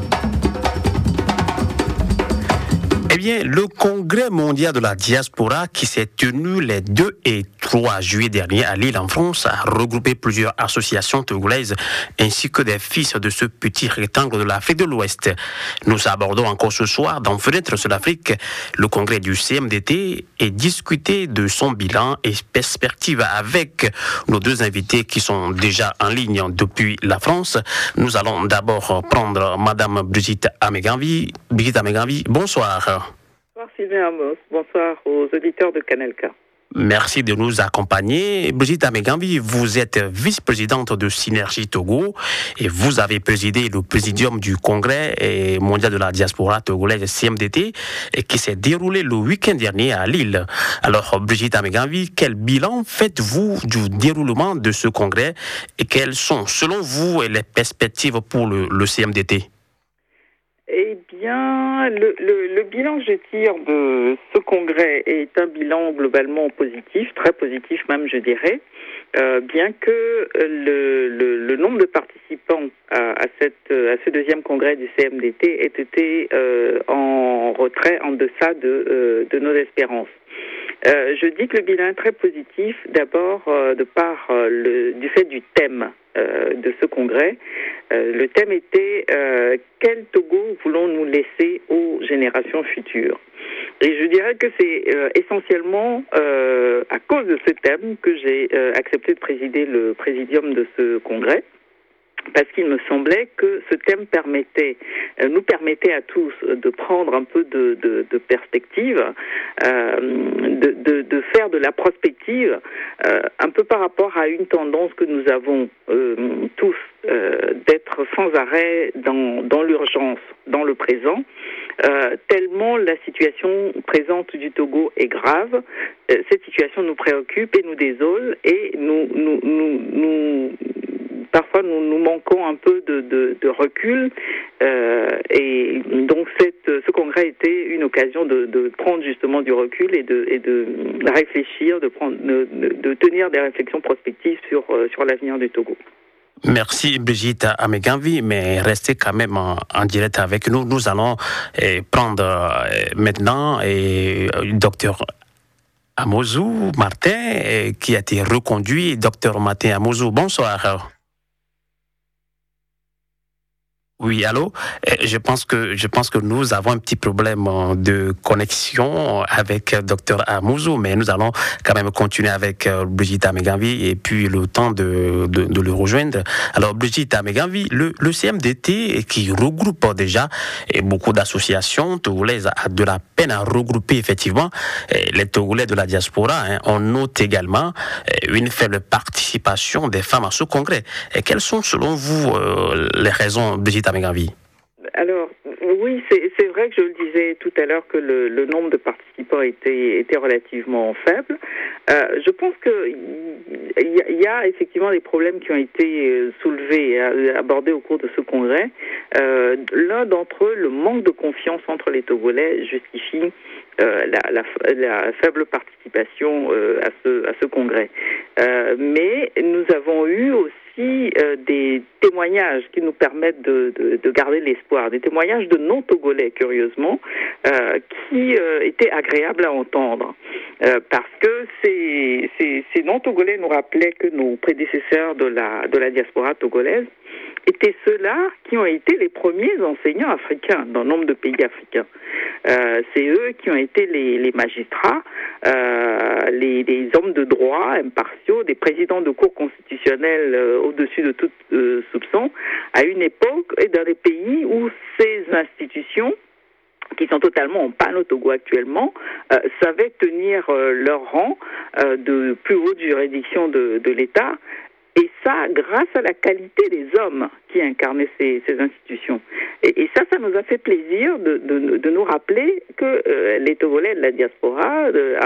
Eh bien, le Congrès mondial de la diaspora qui s'est tenu les 2 et 3 juillet dernier à Lille en France a regroupé plusieurs associations togolaises ainsi que des fils de ce petit rectangle de l'Afrique de l'Ouest. Nous abordons encore ce soir dans Fenêtre sur l'Afrique le congrès du CMDT et discuter de son bilan et perspective avec nos 2 invités qui sont déjà en ligne depuis la France. Nous allons d'abord prendre Madame Brigitte Ameganvi. Brigitte Ameganvi, bonsoir. Bonsoir Sylvain Amos, bonsoir aux auditeurs de Canal K. Merci de nous accompagner. Brigitte Ameganvi, vous êtes vice-présidente de Synergie Togo et vous avez présidé le présidium du Congrès mondial de la diaspora togolaise CMDT qui s'est déroulé le week-end dernier à Lille. Alors, Brigitte Ameganvi, quel bilan faites-vous du déroulement de ce congrès et quelles sont, selon vous, les perspectives pour le CMDT ? Eh bien, le bilan que je tire de ce congrès est un bilan globalement positif, très positif même, je dirais, bien que le nombre de participants à ce 2e congrès du CMDT ait été en retrait, en deçà de nos espérances. Je dis que le bilan est très positif, d'abord de par du fait du thème de ce congrès. Le thème était quel Togo voulons-nous laisser aux générations futures? Et je dirais que c'est essentiellement à cause de ce thème que j'ai accepté de présider le présidium de ce congrès. Parce qu'il me semblait que ce thème nous permettait à tous de prendre un peu de perspective, de faire de la prospective, un peu par rapport à une tendance que nous avons tous, d'être sans arrêt dans l'urgence, dans le présent, tellement la situation présente du Togo est grave. Cette situation nous préoccupe et nous désole, et parfois nous manquons un peu de recul, et donc ce congrès était une occasion de prendre justement du recul et de réfléchir, de tenir des réflexions prospectives sur l'avenir du Togo. Merci Brigitte Ameganvi, mais restez quand même en direct avec nous. Nous allons prendre maintenant docteur Amozou Martin, qui a été reconduit. Docteur Martin Amozou, bonsoir. Oui, allô? Je pense que nous avons un petit problème de connexion avec Dr Amozou, mais nous allons quand même continuer avec Brigitte Ameganvi et puis le temps de le rejoindre. Alors, Brigitte Ameganvi, le CMDT qui regroupe déjà beaucoup d'associations togolaises a de la peine à regrouper effectivement les Togolais de la diaspora. On note également une faible participation des femmes à ce congrès. Et quelles sont selon vous les raisons, Brigitte Ameganvi? Alors, oui, c'est vrai que je le disais tout à l'heure que le nombre de participants était relativement faible. Je pense qu'il y a effectivement des problèmes qui ont été soulevés et abordés au cours de ce congrès. L'un d'entre eux, le manque de confiance entre les Togolais, justifie la faible participation à ce congrès. Mais nous avons eu aussi des témoignages qui nous permettent de garder l'espoir, des témoignages de non-togolais, curieusement, qui étaient agréables à entendre. Parce que ces non-togolais nous rappelaient que nos prédécesseurs de la diaspora togolaise étaient ceux-là qui ont été les premiers enseignants africains dans nombre de pays africains. C'est eux qui ont été les magistrats, les hommes de droit impartiaux, des présidents de cours constitutionnels au-dessus de tout soupçon, à une époque et dans des pays où ces institutions, qui sont totalement en panne au Togo actuellement, savaient tenir leur rang de plus haute juridiction de l'État. Et ça, grâce à la qualité des hommes qui incarnaient ces institutions. Et ça nous a fait plaisir de nous rappeler que les Togolais de la diaspora,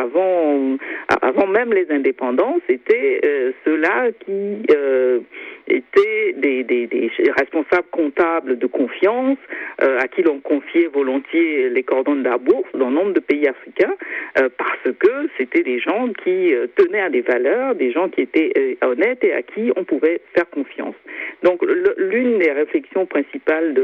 avant même les indépendances, étaient ceux-là qui étaient des responsables comptables de confiance, à qui l'on confiait volontiers les cordons de la bourse dans nombre de pays africains, parce que c'était des gens qui tenaient à des valeurs, des gens qui étaient honnêtes et à qui on pouvait faire confiance. Donc l'une des réflexions principales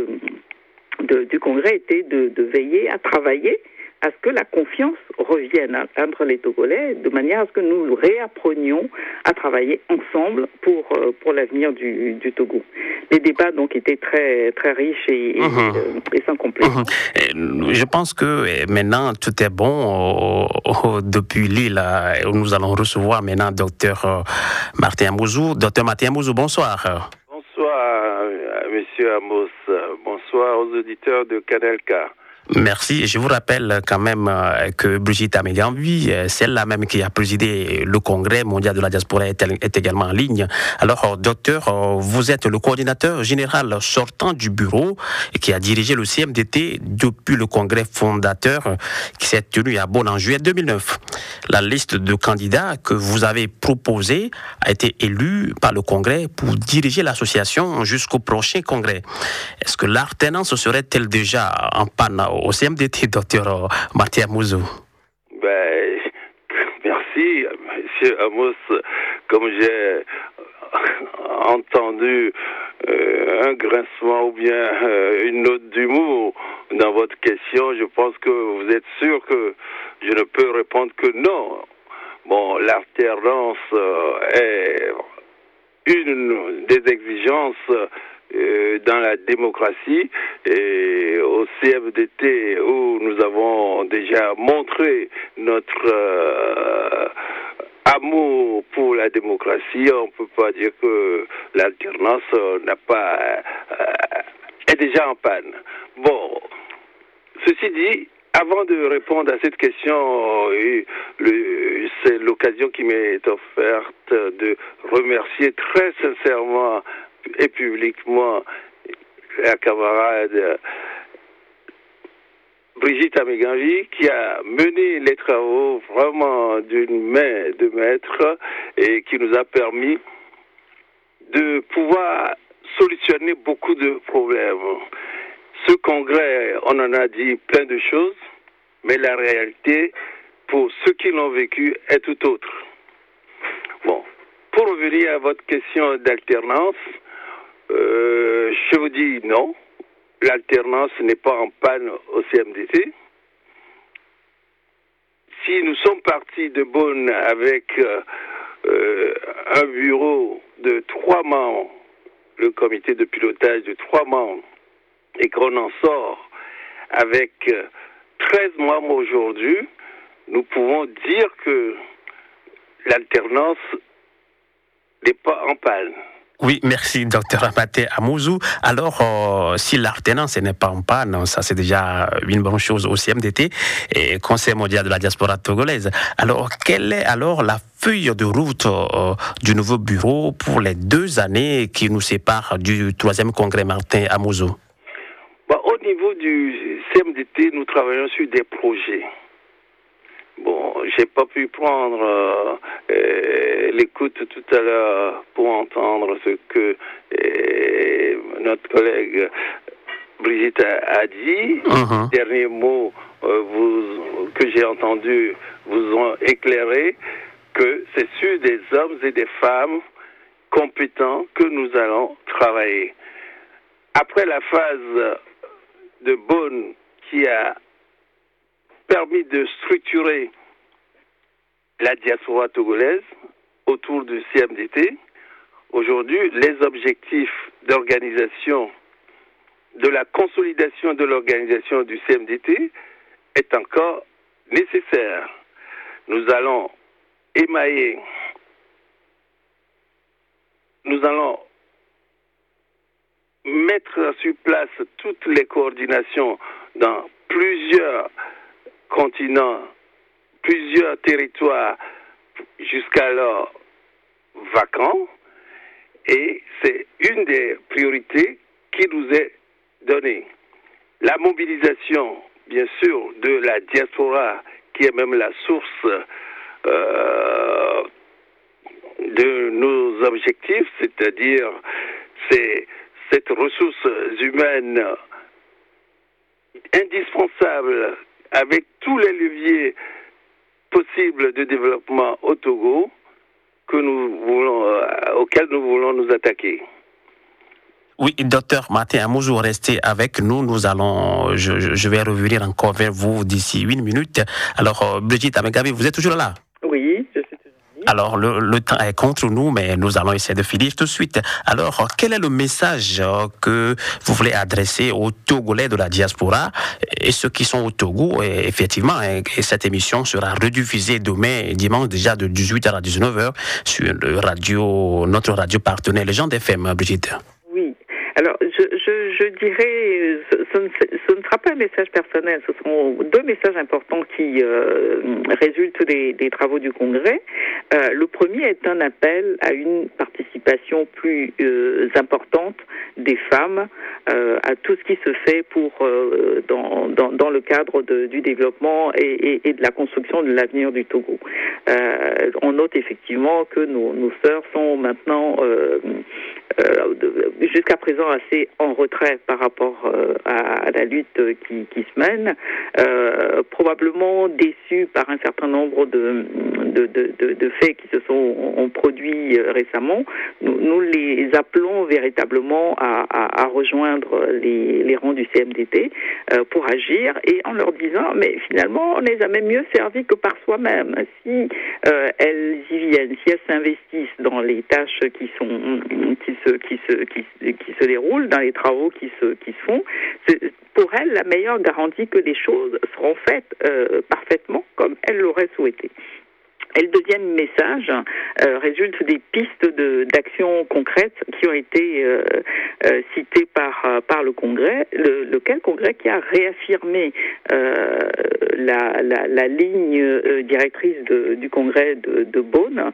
du Congrès était de veiller à travailler à ce que la confiance revienne entre les Togolais, de manière à ce que nous réapprenions à travailler ensemble pour l'avenir du Togo. Les débats donc étaient très très riches et sans complément. Je pense que maintenant tout est bon depuis l'île où nous allons recevoir maintenant Dr Martin Amozou. Dr Martin Amozou, bonsoir. Bonsoir, Monsieur Amos. Bonsoir aux auditeurs de Canal K. Merci. Je vous rappelle quand même que Brigitte Ameganvi, celle-là même qui a présidé le Congrès mondial de la diaspora, est également en ligne. Alors, docteur, vous êtes le coordinateur général sortant du bureau et qui a dirigé le CMDT depuis le Congrès fondateur qui s'est tenu à Bonn en juillet 2009. La liste de candidats que vous avez proposée a été élue par le Congrès pour diriger l'association jusqu'au prochain Congrès. Est-ce que l'alternance serait-elle déjà en panne au CMDT, docteur Martin Amozou? Merci, monsieur Amos. Comme j'ai entendu un grincement ou bien une note d'humour dans votre question, je pense que vous êtes sûr que je ne peux répondre que non. Bon, l'alternance est une des exigences dans la démocratie, et au CFDT où nous avons déjà montré notre amour pour la démocratie, on ne peut pas dire que l'alternance est déjà en panne. Bon, ceci dit, avant de répondre à cette question, c'est l'occasion qui m'est offerte de remercier très sincèrement et publiquement la camarade Brigitte Améganji, qui a mené les travaux vraiment d'une main de maître et qui nous a permis de pouvoir solutionner beaucoup de problèmes. Ce congrès, on en a dit plein de choses, mais la réalité, pour ceux qui l'ont vécu, est tout autre. Bon, pour revenir à votre question d'alternance, je vous dis non, l'alternance n'est pas en panne au CMDT. Si nous sommes partis de Beaune avec un bureau de 3 membres, le comité de pilotage de 3 membres, et qu'on en sort avec 13 membres aujourd'hui, nous pouvons dire que l'alternance n'est pas en panne. Oui, merci, Dr Amaté Amouzou. Alors, si l'alternance n'est pas en panne, ça c'est déjà une bonne chose au CMDT, et Conseil mondial de la diaspora togolaise. Alors, quelle est alors la feuille de route du nouveau bureau pour les 2 années qui nous séparent du 3e congrès Martin Amouzou? Au niveau du CMDT, nous travaillons sur des projets. Bon, j'ai pas pu prendre l'écoute tout à l'heure pour entendre ce que notre collègue Brigitte a dit. Les derniers mots que j'ai entendus vous ont éclairé que c'est sur des hommes et des femmes compétents que nous allons travailler. Après la phase de Beaune qui a permis de structurer la diaspora togolaise autour du CMDT, aujourd'hui, les objectifs d'organisation, de la consolidation de l'organisation du CMDT est encore nécessaire. Nous allons émailler, nous allons mettre sur place toutes les coordinations dans plusieurs continents, plusieurs territoires jusqu'alors vacants, et c'est une des priorités qui nous est donnée. La mobilisation, bien sûr, de la diaspora, qui est même la source de nos objectifs, c'est-à-dire cette ressource humaine indispensable avec tous les leviers possibles de développement au Togo auxquels nous voulons nous attaquer. Oui, docteur Martin Amouzou, restez avec nous. Nous allons, je vais revenir encore vers vous d'ici 1 minute. Alors, Brigitte Amégabi, vous êtes toujours là? Oui, je suis toujours là. Alors, le temps est contre nous, mais nous allons essayer de finir tout de suite. Alors, quel est le message que vous voulez adresser aux Togolais de la diaspora et ceux qui sont au Togo? Et effectivement, et cette émission sera rediffusée demain, dimanche, déjà de 18h à 19h sur notre radio partenaire, les gens d'FM, Brigitte. Oui. Alors, je dirais, ce ne sera pas un message personnel, ce seront 2 messages importants qui résultent des travaux du Congrès. Le premier est un appel à une participation plus importante des femmes à tout ce qui se fait dans le cadre du développement et de la construction de l'avenir du Togo. On note effectivement que nos sœurs sont maintenant jusqu'à présent assez en retrait par rapport à la lutte qui se mène, probablement déçues par un certain nombre de de faits qui se sont produits récemment, nous les appelons véritablement à rejoindre les rangs du CMDT pour agir, et en leur disant mais finalement on les a même mieux servis que par soi-même. Si elles y viennent, si elles s'investissent dans les tâches qui se déroulent, dans les travaux qui se font, c'est pour elles la meilleure garantie que les choses seront faites parfaitement comme elles l'auraient souhaité. Et le deuxième message résulte des pistes d'action concrètes qui ont été citées par le Congrès, lequel Congrès qui a réaffirmé la ligne directrice du Congrès de Beaune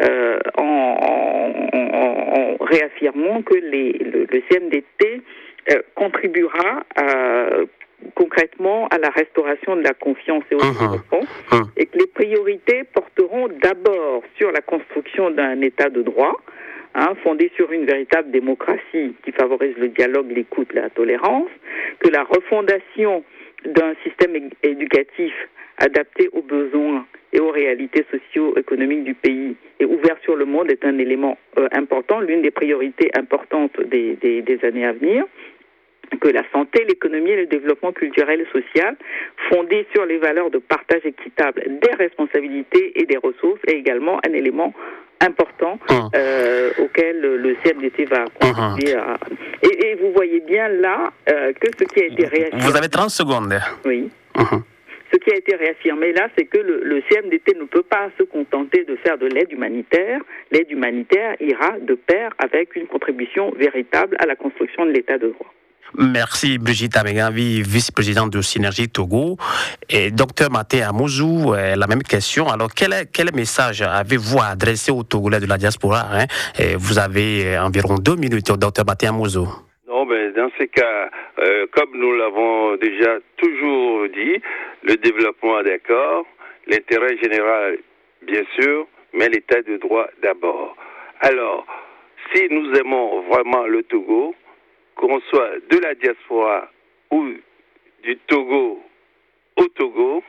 en réaffirmant que le CMDT contribuera concrètement à la restauration de la confiance et au développement, et que les priorités porteront d'abord sur la construction d'un État de droit, fondé sur une véritable démocratie qui favorise le dialogue, l'écoute, la tolérance, que la refondation d'un système éducatif adapté aux besoins et aux réalités socio-économiques du pays et ouvert sur le monde est un élément important, l'une des priorités importantes des années à venir, que la santé, l'économie et le développement culturel et social, fondés sur les valeurs de partage équitable des responsabilités et des ressources, est également un élément important auquel le CMDT va contribuer à... Et vous voyez bien là que ce qui a été réaffirmé... Vous avez 30 secondes. Oui. Ce qui a été réaffirmé là, c'est que le CMDT ne peut pas se contenter de faire de l'aide humanitaire. L'aide humanitaire ira de pair avec une contribution véritable à la construction de l'État de droit. Merci Brigitte Amegavi, vice-présidente de Synergie Togo. Et Dr Martin Amouzou, la même question. Alors, quel message avez-vous à adresser aux Togolais de la diaspora Vous avez environ 2 minutes, Dr Martin Amouzou. Non, mais dans ces cas, comme nous l'avons déjà toujours dit, le développement d'accord, l'intérêt général, bien sûr, mais l'état de droit d'abord. Alors, si nous aimons vraiment le Togo, qu'on soit de la diaspora ou du Togo au Togo,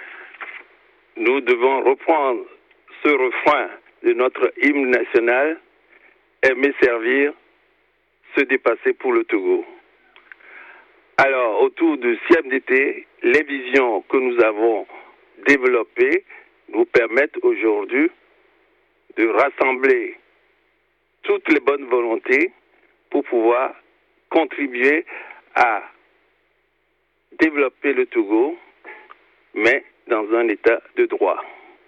nous devons reprendre ce refrain de notre hymne national, aimer servir, se dépasser pour le Togo. Alors, autour du CMDT, les visions que nous avons développées nous permettent aujourd'hui de rassembler toutes les bonnes volontés pour pouvoir contribuer à développer le Togo, mais dans un état de droit.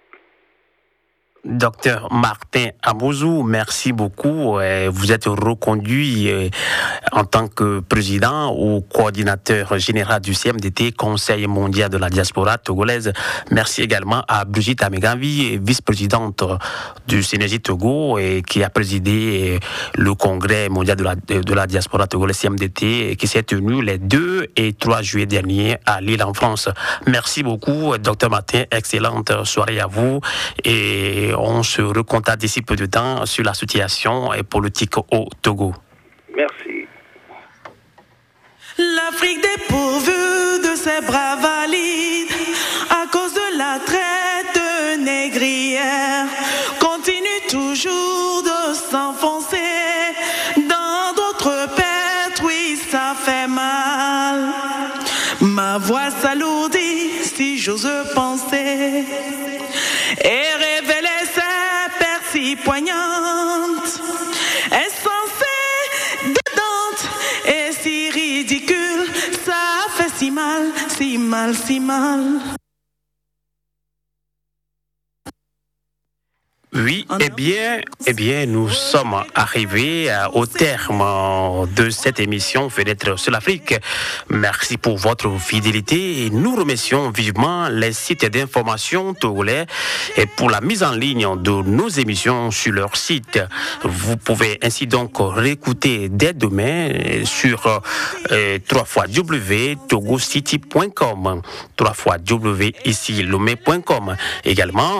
Docteur Martin Amouzou, merci beaucoup. Vous êtes reconduit en tant que président ou coordinateur général du CMDT, Conseil mondial de la diaspora togolaise. Merci également à Brigitte Amegavi, vice-présidente du Synergie Togo, et qui a présidé le Congrès mondial de la diaspora togolaise CMDT, qui s'est tenu les 2 et 3 juillet dernier à Lille en France. Merci beaucoup, Docteur Martin. Excellente soirée à vous. Et on se recontacte d'ici peu de temps sur la situation politique au Togo. Merci. L'Afrique dépourvue de ses bras valides à cause de la traite négrière continue toujours de s'enfoncer dans d'autres pertes, oui ça fait mal. Ma voix s'alourdit si j'ose penser et révéler ces pertes si poignantes, insensées, dédentes et si ridicules, ça fait si mal, si mal, si mal. Oui, eh bien, nous sommes arrivés au terme de cette émission Fenêtre sur l'Afrique. Merci pour votre fidélité et nous remercions vivement les sites d'information togolais et pour la mise en ligne de nos émissions sur leur site. Vous pouvez ainsi donc réécouter dès demain sur www.togocity.com, www.icilomé.com, également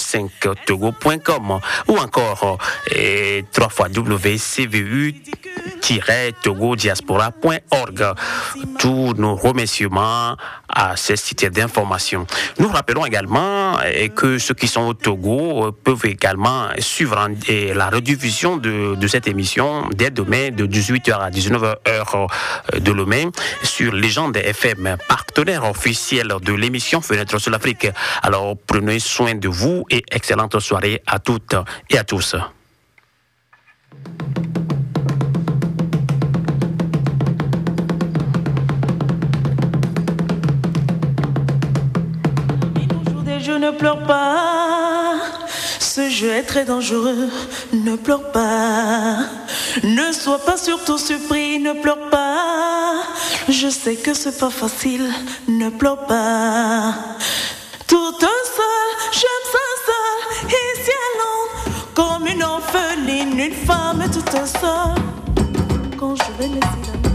www.mo5togo.com ou encore www.cvu radio-togo-diaspora.org. Tous nos remerciements à ces sites d'information. Nous rappelons également que ceux qui sont au Togo peuvent également suivre la rediffusion de cette émission dès demain de 18h à 19h heure de Lomé sur Légende FM, partenaire officiel de l'émission Fenêtre sur l'Afrique. Alors prenez soin de vous et excellente soirée à toutes et à tous. Je ne pleure pas, ce jeu est très dangereux, ne pleure pas. Ne sois pas surtout surpris, ne pleure pas. Je sais que c'est pas facile, ne pleure pas. Tout seul, j'aime ça seul, ici à Londres, comme une orpheline, une femme toute seule. Quand je vais laisser la